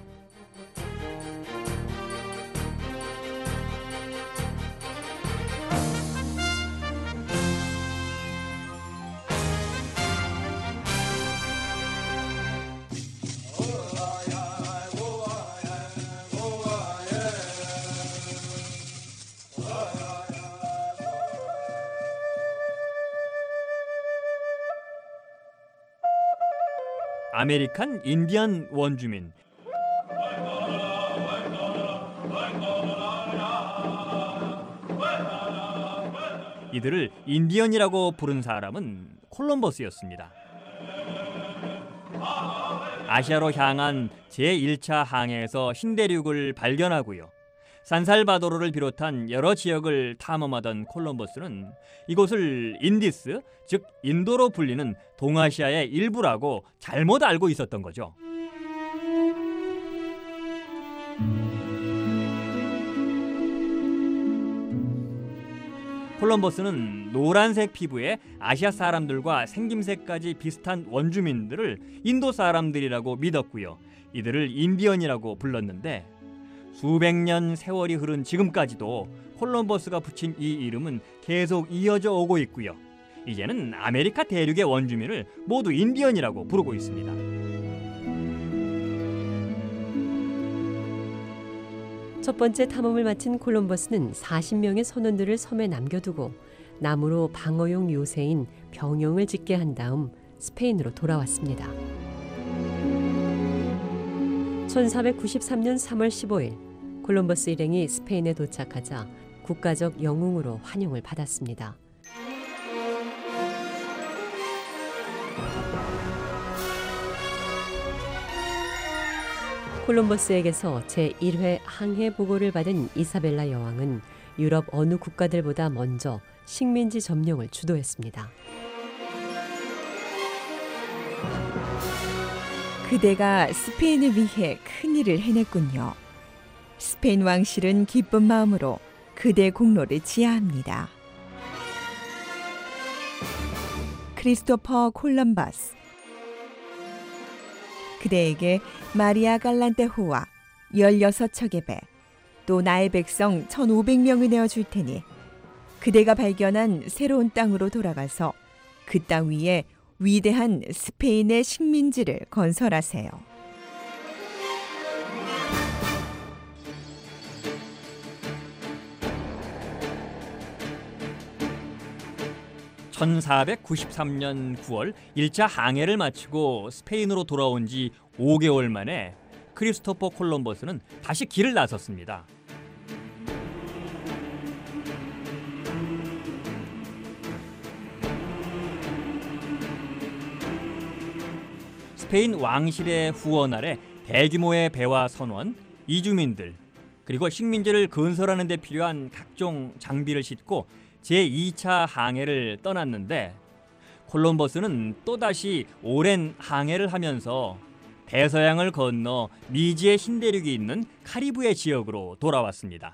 아메리칸 인디안 원주민. 이들을 인디언이라고 부른 사람은 콜럼버스였습니다. 아시아로 향한 제1차 항해에서 신대륙을 발견하고요. 산살바도르를 비롯한 여러 지역을 탐험하던 콜럼버스는 이곳을 인디스, 즉 인도로 불리는 동아시아의 일부라고 잘못 알고 있었던 거죠. 콜럼버스는 노란색 피부의 아시아 사람들과 생김새까지 비슷한 원주민들을 인도 사람들이라고 믿었고요. 이들을 인디언이라고 불렀는데 수백 년 세월이 흐른 지금까지도 콜럼버스가 붙인 이 이름은 계속 이어져 오고 있고요. 이제는 아메리카 대륙의 원주민을 모두 인디언이라고 부르고 있습니다. 첫 번째 탐험을 마친 콜럼버스는 40명의 선원들을 섬에 남겨두고 나무로 방어용 요새인 병용을 짓게 한 다음 스페인으로 돌아왔습니다. 1493년 3월 15일 콜럼버스 일행이 스페인에 도착하자 국가적 영웅으로 환영을 받았습니다. 콜럼버스에게서 제1회 항해 보고를 받은 이사벨라 여왕은 유럽 어느 국가들보다 먼저 식민지 점령을 주도했습니다. 그대가 스페인을 위해 큰일을 해냈군요. 스페인 왕실은 기쁜 마음으로 그대 공로를 지하합니다. 크리스토퍼 콜럼버스. 그대에게 마리아 갈란테호와 16척의 배, 또 나의 백성 1,500명을 내어줄 테니 그대가 발견한 새로운 땅으로 돌아가서 그 땅 위에 위대한 스페인의 식민지를 건설하세요. (1493년 9월) 1차 항해를 마치고 스페인으로 돌아온 지 5개월 만에 크리스토퍼 콜럼버스는 다시 길을 나섰습니다. 스페인 왕실의 후원 아래 대규모의 배와 선원, 이주민들, 그리고 식민지를 건설하는 데 필요한 각종 장비를 싣고 제2차 항해를 떠났는데, 콜럼버스는 또다시 오랜 항해를 하면서 대서양을 건너 미지의 신대륙이 있는 카리브해 지역으로 돌아왔습니다.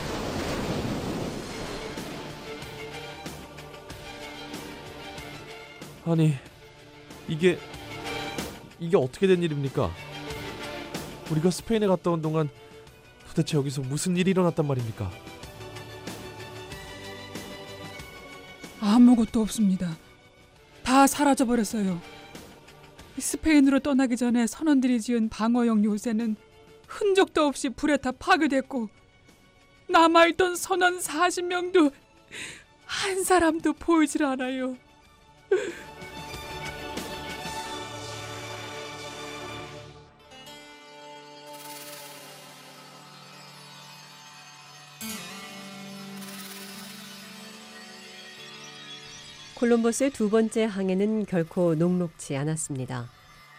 아니, 이게 어떻게 된 일입니까? 우리가 스페인에 갔다 온 동안 도대체 여기서 무슨 일이 일어났단 말입니까? 아무것도 없습니다. 다 사라져버렸어요. 스페인으로 떠나기 전에 선원들이 지은 방어용 요새는 흔적도 없이 불에 다 파괴됐고, 남아있던 선원 40명도 한 사람도 보이질 않아요. 콜럼버스의 두 번째 항해는 결코 녹록지 않았습니다.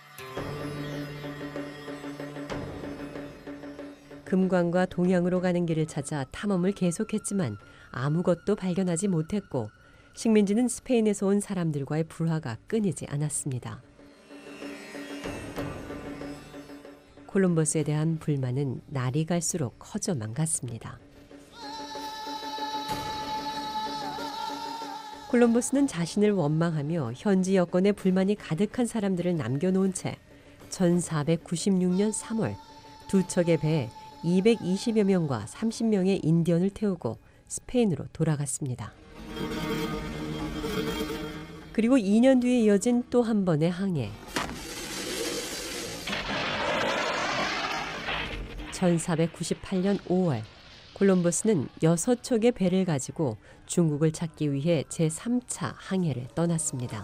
금광과 동양으로 가는 길을 찾아 탐험을 계속했지만 아무것도 발견하지 못했고, 식민지는 스페인에서 온 사람들과의 불화가 끊이지 않았습니다. 콜럼버스에 대한 불만은 날이 갈수록 커져만 갔습니다. 콜럼버스는 자신을 원망하며 현지 여건에 불만이 가득한 사람들을 남겨놓은 채 1496년 3월 두 척의 배에 220여 명과 30명의 인디언을 태우고 스페인으로 돌아갔습니다. 그리고 2년 뒤에 이어진 또 한 번의 항해. 1498년 5월 콜럼버스는 6척의 배를 가지고 중국을 찾기 위해 제3차 항해를 떠났습니다.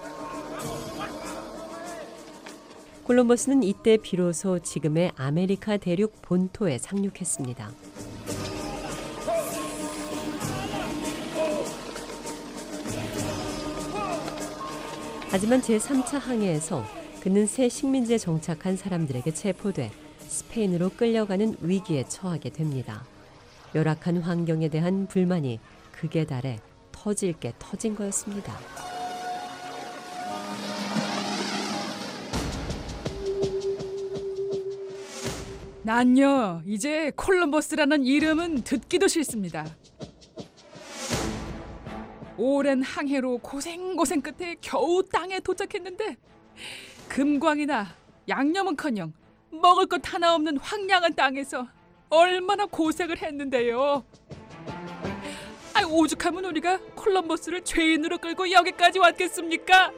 콜럼버스는 이때 비로소 지금의 아메리카 대륙 본토에 상륙했습니다. 하지만 제3차 항해에서 그는 새 식민지에 정착한 사람들에게 체포돼 스페인으로 끌려가는 위기에 처하게 됩니다. 열악한 환경에 대한 불만이 극에 달해 터질 게 터진 거였습니다. 난요, 이제 콜럼버스라는 이름은 듣기도 싫습니다. 오랜 항해로 고생 끝에 겨우 땅에 도착했는데, 금광이나 양념은커녕 먹을 것 하나 없는 황량한 땅에서 얼마나 고생을 했는데요. 오죽하면 우리가 콜럼버스를 죄인으로 끌고 여기까지 왔겠습니까?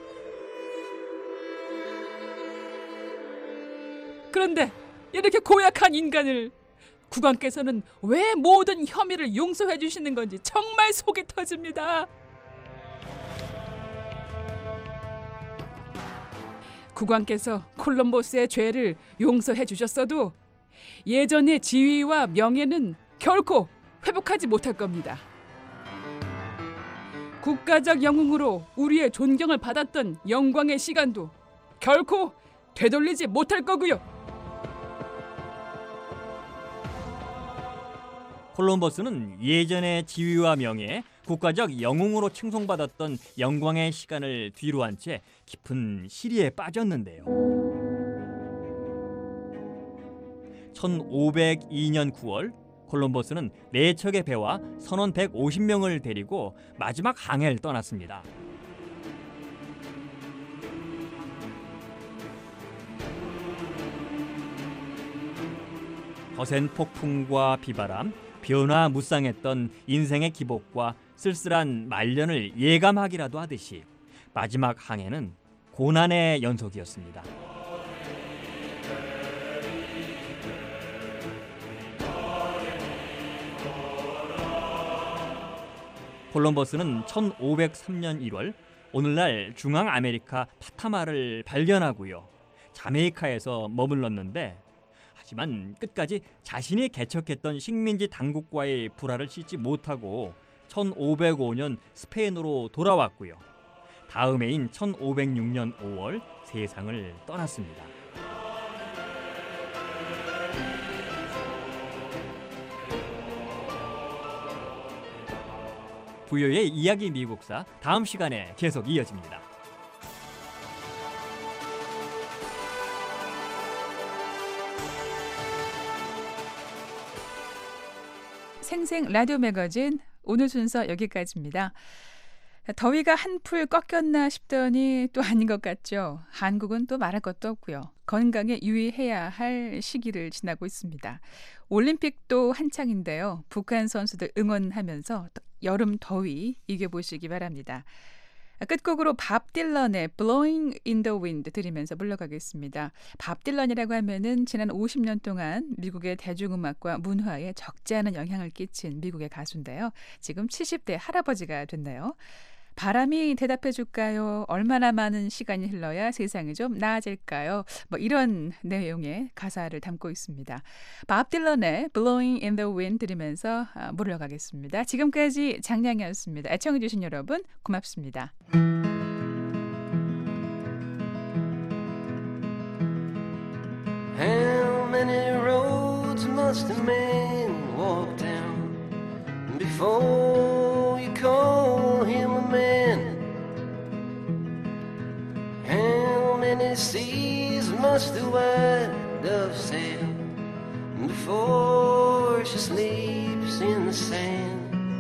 그런데 이렇게 고약한 인간을 국왕께서는 왜 모든 혐의를 용서해 주시는 건지 정말 속이 터집니다. 국왕께서 콜럼버스의 죄를 용서해 주셨어도 예전의 지위와 명예는 결코 회복하지 못할 겁니다. 국가적 영웅으로 우리의 존경을 받았던 영광의 시간도 결코 되돌리지 못할 거고요. 콜럼버스는 예전의 지위와 명예, 국가적 영웅으로 칭송받았던 영광의 시간을 뒤로 한 채 깊은 시리에 빠졌는데요. 1502년 9월 콜럼버스는 4척의 배와 선원 150명을 데리고 마지막 항해를 떠났습니다. 거센 폭풍과 비바람, 변화무쌍했던 인생의 기복과 쓸쓸한 말년을 예감하기라도 하듯이 마지막 항해는 고난의 연속이었습니다. 콜럼버스는 1503년 1월 오늘날 중앙아메리카 파타마를 발견하고요. 자메이카에서 머물렀는데 하지만 끝까지 자신이 개척했던 식민지 당국과의 불화를 씻지 못하고 1505년 스페인으로 돌아왔고요. 다음 해인 1506년 5월 세상을 떠났습니다. 부여의 이야기 미국사 다음 시간에 계속 이어집니다. 생생 라디오 매거진 오늘 순서 여기까지입니다. 더위가 한풀 꺾였나 싶더니 또 아닌 것 같죠. 한국은 또 말할 것도 없고요. 건강에 유의해야 할 시기를 지나고 있습니다. 올림픽도 한창인데요. 북한 선수들 응원하면서 여름 더위 이겨보시기 바랍니다. 끝곡으로 밥 딜런의 Blowing in the Wind 들으면서 물러가겠습니다. 밥 딜런이라고 하면은 지난 50년 동안 미국의 대중음악과 문화에 적지 않은 영향을 끼친 미국의 가수인데요. 지금 70대 할아버지가 됐네요. 바람이 대답해 줄까요? 얼마나 많은 시간이 흘러야 세상이 좀 나아질까요? 뭐 이런 내용의 가사를 담고 있습니다. 밥 딜런의 Blowing in the Wind 들으면서 물러가겠습니다. 지금까지 장량이었습니다. 애청해 주신 여러분 고맙습니다. How many roads must a man walk down before you call him a man? How many seas must the white dove sail before she sleeps in the sand?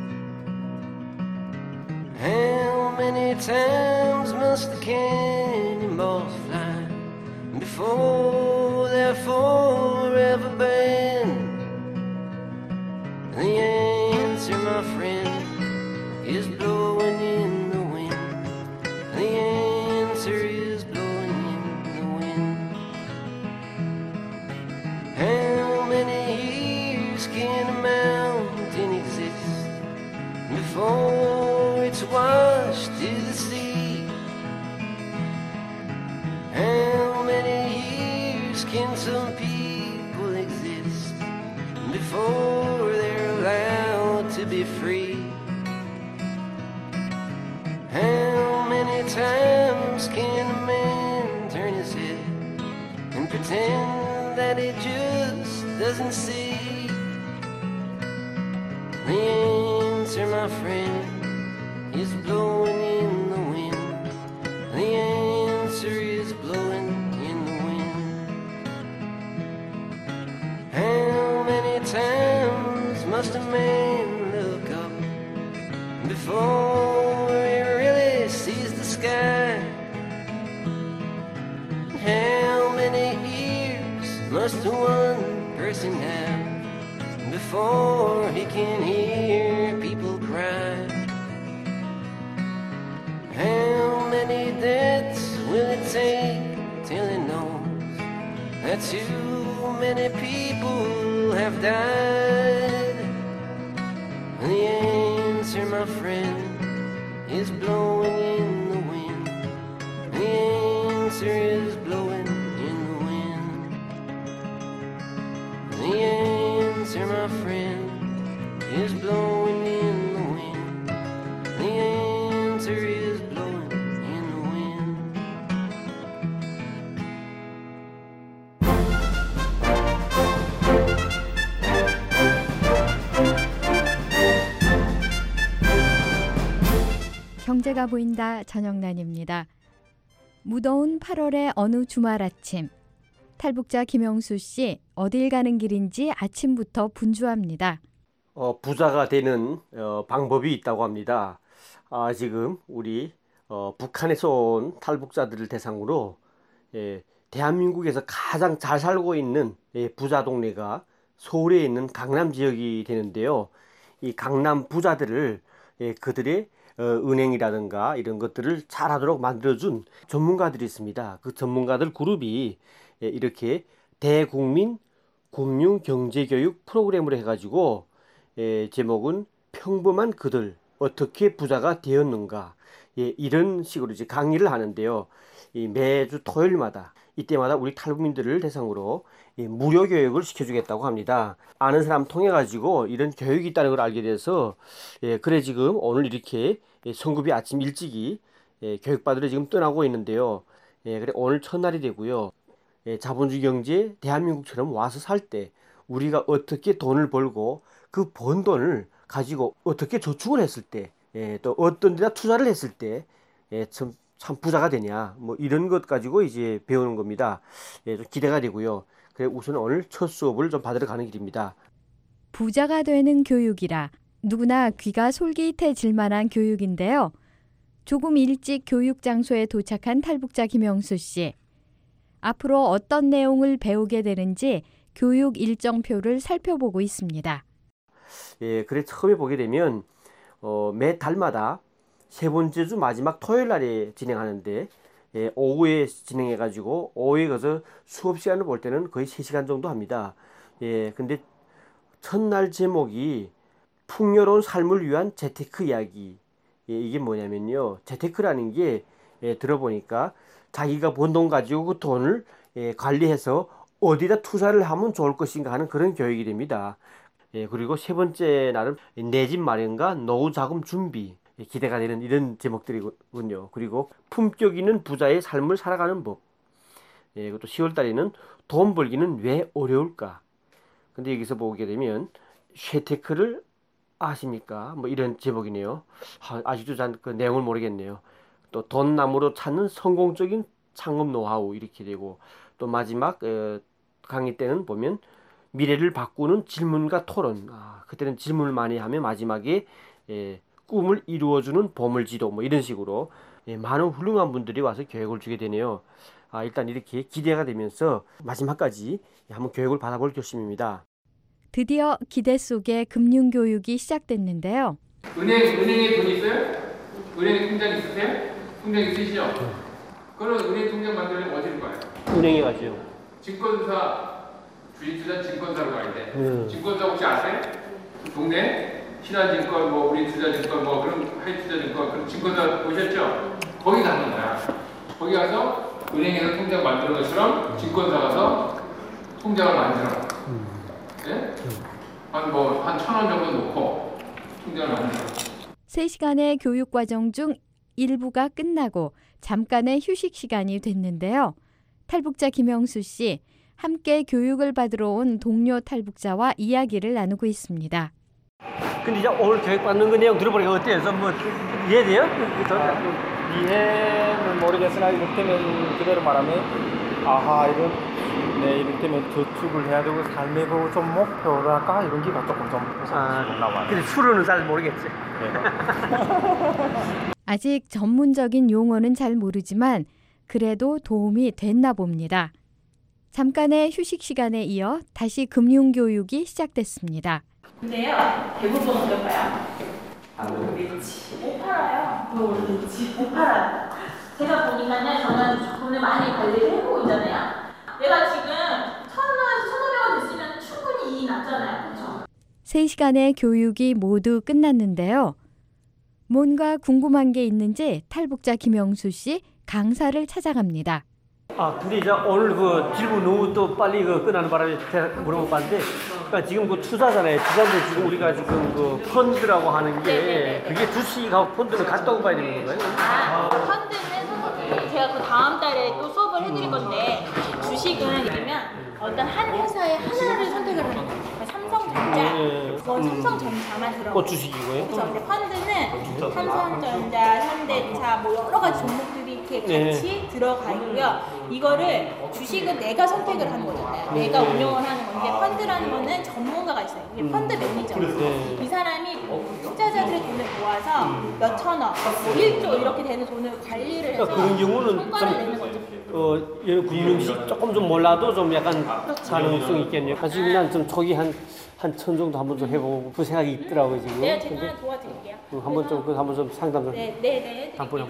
How many times must the cannonballs fly before they're forever banned? The answer, my friend, is blowing in the wind. The answer is blowing in the wind. How many years can a mountain exist before it's washed to the sea? How many years can some people exist before they're allowed to be free? How many times can a man turn his head and pretend that he just doesn't see? The answer, my friend, is blowing in the wind. The answer is blowing in the wind. How many times must a man look up before he really sees the sky? How many ears must one person have before he can hear people cry? How many deaths will it take till he knows that too many people have died? The answer, my friend, is blowing in the wind. The answer is blowing in the wind. The answer, my friend, is blowing in the wind. The answer is blowing in the wind. 경제가 보인다 전영란입니다. 무더운 8월의 어느 주말 아침, 탈북자 김영수 씨 어딜 가는 길인지 아침부터 분주합니다. 부자가 되는 방법이 있다고 합니다. 지금 우리 북한에서 온 탈북자들을 대상으로 대한민국에서 가장 잘 살고 있는 부자 동네가 서울에 있는 강남 지역이 되는데요. 이 강남 부자들을 그들의 은행이라든가 이런 것들을 잘하도록 만들어준 전문가들이 있습니다. 그 전문가들 그룹이 이렇게 대국민 금융경제교육 프로그램을 해가지고 제목은 평범한 그들 어떻게 부자가 되었는가, 이런 식으로 이제 강의를 하는데요. 매주 토요일마다 이때마다 우리 탈북민들을 대상으로 무료 교육을 시켜주겠다고 합니다. 아는 사람 통해 가지고 이런 교육이 있다는 걸 알게 돼서 그래 지금 오늘 이렇게 성급히 아침 일찍이 교육받으러 지금 떠나고 있는데요. 그래 오늘 첫날이 되고요. 자본주의 경제 대한민국처럼 와서 살 때 우리가 어떻게 돈을 벌고 그 번 돈을 가지고 어떻게 저축을 했을 때, 또 어떤 데다 투자를 했을 때 참 부자가 되냐, 뭐 이런 것 가지고 이제 배우는 겁니다. 좀 기대가 되고요. 그래 우선 오늘 첫 수업을 좀 받으러 가는 길입니다. 부자가 되는 교육이라 누구나 귀가 솔깃해질 만한 교육인데요. 조금 일찍 교육 장소에 도착한 탈북자 김영수 씨. 앞으로 어떤 내용을 배우게 되는지 교육 일정표를 살펴보고 있습니다. 그래 처음에 보게 되면 매 달마다 세 번째 주 마지막 토요일 날에 진행하는데 오후에 진행해가지고 오후에 가서 수업 시간을 볼 때는 거의 3시간 정도 합니다. 근데 첫날 제목이 풍요로운 삶을 위한 재테크 이야기. 이게 뭐냐면요. 재테크라는 게 들어보니까 자기가 번 돈 가지고 그 돈을 관리해서 어디다 투자를 하면 좋을 것인가 하는 그런 교육이 됩니다. 그리고 세 번째 날은 내 집 마련과 노후 자금 준비. 기대가 되는 이런 제목들이군요. 그리고 품격 있는 부자의 삶을 살아가는 법. 또 10월 달에는 돈 벌기는 왜 어려울까? 근데 여기서 보게 되면 재테크를 아십니까? 뭐 이런 제목이네요. 아직도 잘 그 내용을 모르겠네요. 또 돈나무로 찾는 성공적인 창업 노하우 이렇게 되고, 또 마지막 강의 때는 보면 미래를 바꾸는 질문과 토론. 그때는 질문을 많이 하면 마지막에 꿈을 이루어주는 보물지도 뭐 이런 식으로 많은 훌륭한 분들이 와서 교육을 주게 되네요. 일단 이렇게 기대가 되면서 마지막까지 한번 교육을 받아볼 결심입니다. 드디어 기대 속에 금융교육이 시작됐는데요. 은행에 돈 있어요? 은행에 통장 있으세요? 통장 있으시죠? 그럼 은행 통장 만들려면 어디로 가요? 은행에 가죠. 증권사, 주식투자 증권사로 가야 돼. 증권사 혹시 아세요? 동네? 신한증권, 뭐 우리투자증권, 뭐 그런 하이투자증권, 그런 증권사 보셨죠? 거기 가는 거야. 거기 가서 은행에서 통장 만드는 것처럼 증권사 가서 통장을 만들어. 네? 한 1,000원 정도 놓고 통장을 만들어. 3시간의 교육과정 중 일부가 끝나고 잠깐의 휴식 시간이 됐는데요. 탈북자 김영수 씨, 함께 교육을 받으러 온 동료 탈북자와 이야기를 나누고 있습니다. 근데 이제 오늘 교육받는 그 내용 들어보니까 어때요? 뭐 이해돼요? 이해는 모르겠으나 이를테면 그대로 말하면 이를테면 저축을 해야 되고 삶의 좀 목표랄까 이런 게가 조금 좀 나와요. 근데 수로는 잘 모르겠지. 아직 전문적인 용어는 잘 모르지만 그래도 도움이 됐나 봅니다. 잠깐의 휴식 시간에 이어 다시 금융교육이 시작됐습니다. 근데요, 대부분 어떨까요? 못 팔아요. 못 팔아요. 제가 보니까요, 저는 돈을 많이 관리를 해보고 있잖아요. 내가 지금 1,000원에서 1,500원 됐으면 충분히 이익 났잖아요. 그렇죠? 3시간의 교육이 모두 끝났는데요. 뭔가 궁금한 게 있는지 탈북자 김영수 씨 강사를 찾아갑니다. 근데 이제 오늘 그 질문 너무 또 빨리 끝나는 바람에 물어봤는데, 그러니까 지금 그 투자잖아요. 투자인데 지금 우리가 지금 그 펀드라고 하는 게 그게 주식하고 펀드는 같이 따고 봐야 되는 건가요? 펀드는 선생님 제가 그 다음 달에 또 수업을 해드릴 건데, 주식은 이러면 어떤 한 회사의 하나를 선택을 하는 거예요. 3, 삼성전자, 삼성전자만 들어가요. 주식이고요. 그래서 근데 펀드는 삼성전자, 현대차 뭐 여러 가지 종목들이 이렇게 같이 들어가 있고요. 이거를 주식은 내가 선택을 하는 거잖아요. 내가 운영을 하는 건데 펀드라는 거는 전문가가 있어요. 이게 펀드 매니저. 이 사람이 투자자들의 돈을 모아서 몇 천억, 뭐 1조 이렇게 되는 돈을 관리를 해서 그런 경우는 성과를 내는 거죠. 금융식 조금 좀 몰라도 좀 약간 가능성이 있겠네요. 사실 그냥 좀 초기 한 1,000 정도 한번 좀 해보고 그 생각이 있더라고요 지금. 네, 제가 하나 도와드릴게요. 한번 좀 상담 좀. 네. 한번.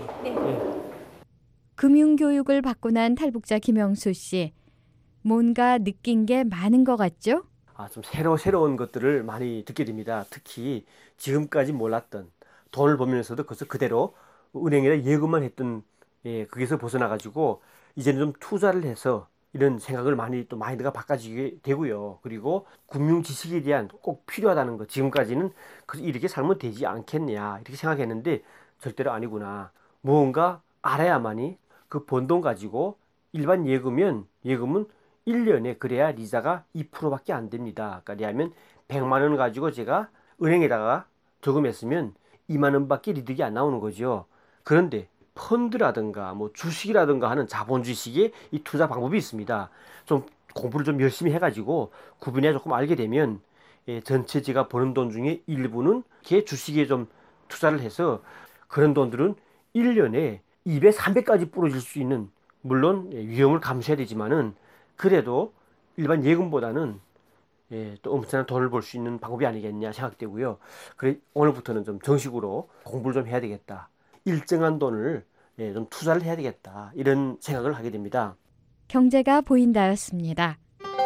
금융교육을 받고 난 탈북자 김영수 씨. 뭔가 느낀 게 많은 것 같죠? 좀 새로운 것들을 많이 듣게 됩니다. 특히 지금까지 몰랐던 돈을 벌면서도 그대로 은행에다 예금만 했던 거기서 벗어나가지고 이제는 좀 투자를 해서 이런 생각을 또 마인드가 바꿔지게 되고요. 그리고 금융 지식에 대한 꼭 필요하다는 것. 지금까지는 이렇게 살면 되지 않겠냐 이렇게 생각했는데 절대로 아니구나. 무언가 알아야만이 그 번 돈 가지고 일반 예금은 1년에 그래야 이자가 2%밖에 안 됩니다. 그러니까 하면 100만 원 가지고 제가 은행에다가 저금했으면 2만 원밖에 이득이 안 나오는 거죠. 그런데 펀드라든가 뭐 주식이라든가 하는 자본 주식의 이 투자 방법이 있습니다. 좀 공부를 좀 열심히 해가지고 구분해 조금 알게 되면 전체 제가 버는 돈 중에 일부는 이렇게 주식에 좀 투자를 해서 그런 돈들은 1년에 200, 300까지 부러질 수 있는, 물론 위험을 감수해야 되지만은 그래도 일반 예금보다는 또 엄청난 돈을 벌 수 있는 방법이 아니겠냐 생각되고요. 그래 오늘부터는 좀 정식으로 공부를 좀 해야 되겠다. 일정한 돈을 좀 투자를 해야 되겠다. 이런 생각을 하게 됩니다. 경제가 보인다였습니다.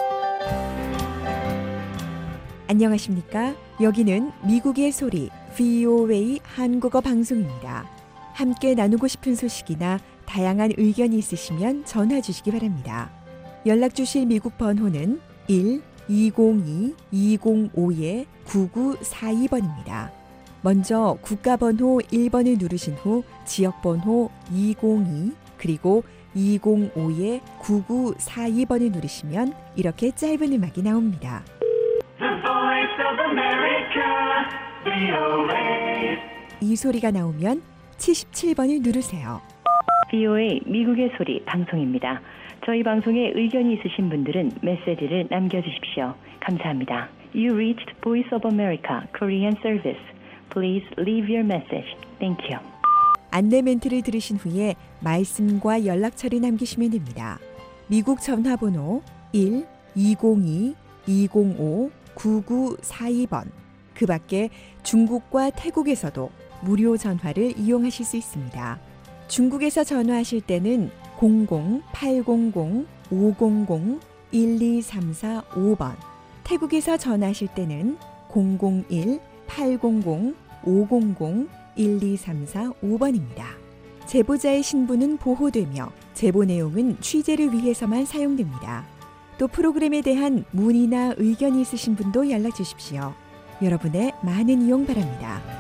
안녕하십니까? 여기는 미국의 소리 VOA 한국어 방송입니다. 함께 나누고 싶은 소식이나 다양한 의견이 있으시면 전화 주시기 바랍니다. 연락 주실 미국 번호는 1-202-205-9942번입니다. 먼저 국가번호 1번을 누르신 후 지역번호 202 그리고 205-9942번을 누르시면 이렇게 짧은 음악이 나옵니다. 이 소리가 나오면 77번을 누르세요. VOA 미국의 소리 방송입니다. 저희 방송에 의견이 있으신 분들은 메시지를 남겨주십시오. 감사합니다. You reached Voice of America Korean Service. Please leave your message. Thank you. 안내 멘트를 들으신 후에 말씀과 연락처를 남기시면 됩니다. 미국 전화번호 1-202-205-9942번. 그 밖에 중국과 태국에서도 무료 전화를 이용하실 수 있습니다. 중국에서 전화하실 때는 00-800-500-1234-5번, 태국에서 전화하실 때는 001-800-500-1234-5번입니다. 제보자의 신분은 보호되며 제보 내용은 취재를 위해서만 사용됩니다. 또 프로그램에 대한 문의나 의견이 있으신 분도 연락 주십시오. 여러분의 많은 이용 바랍니다.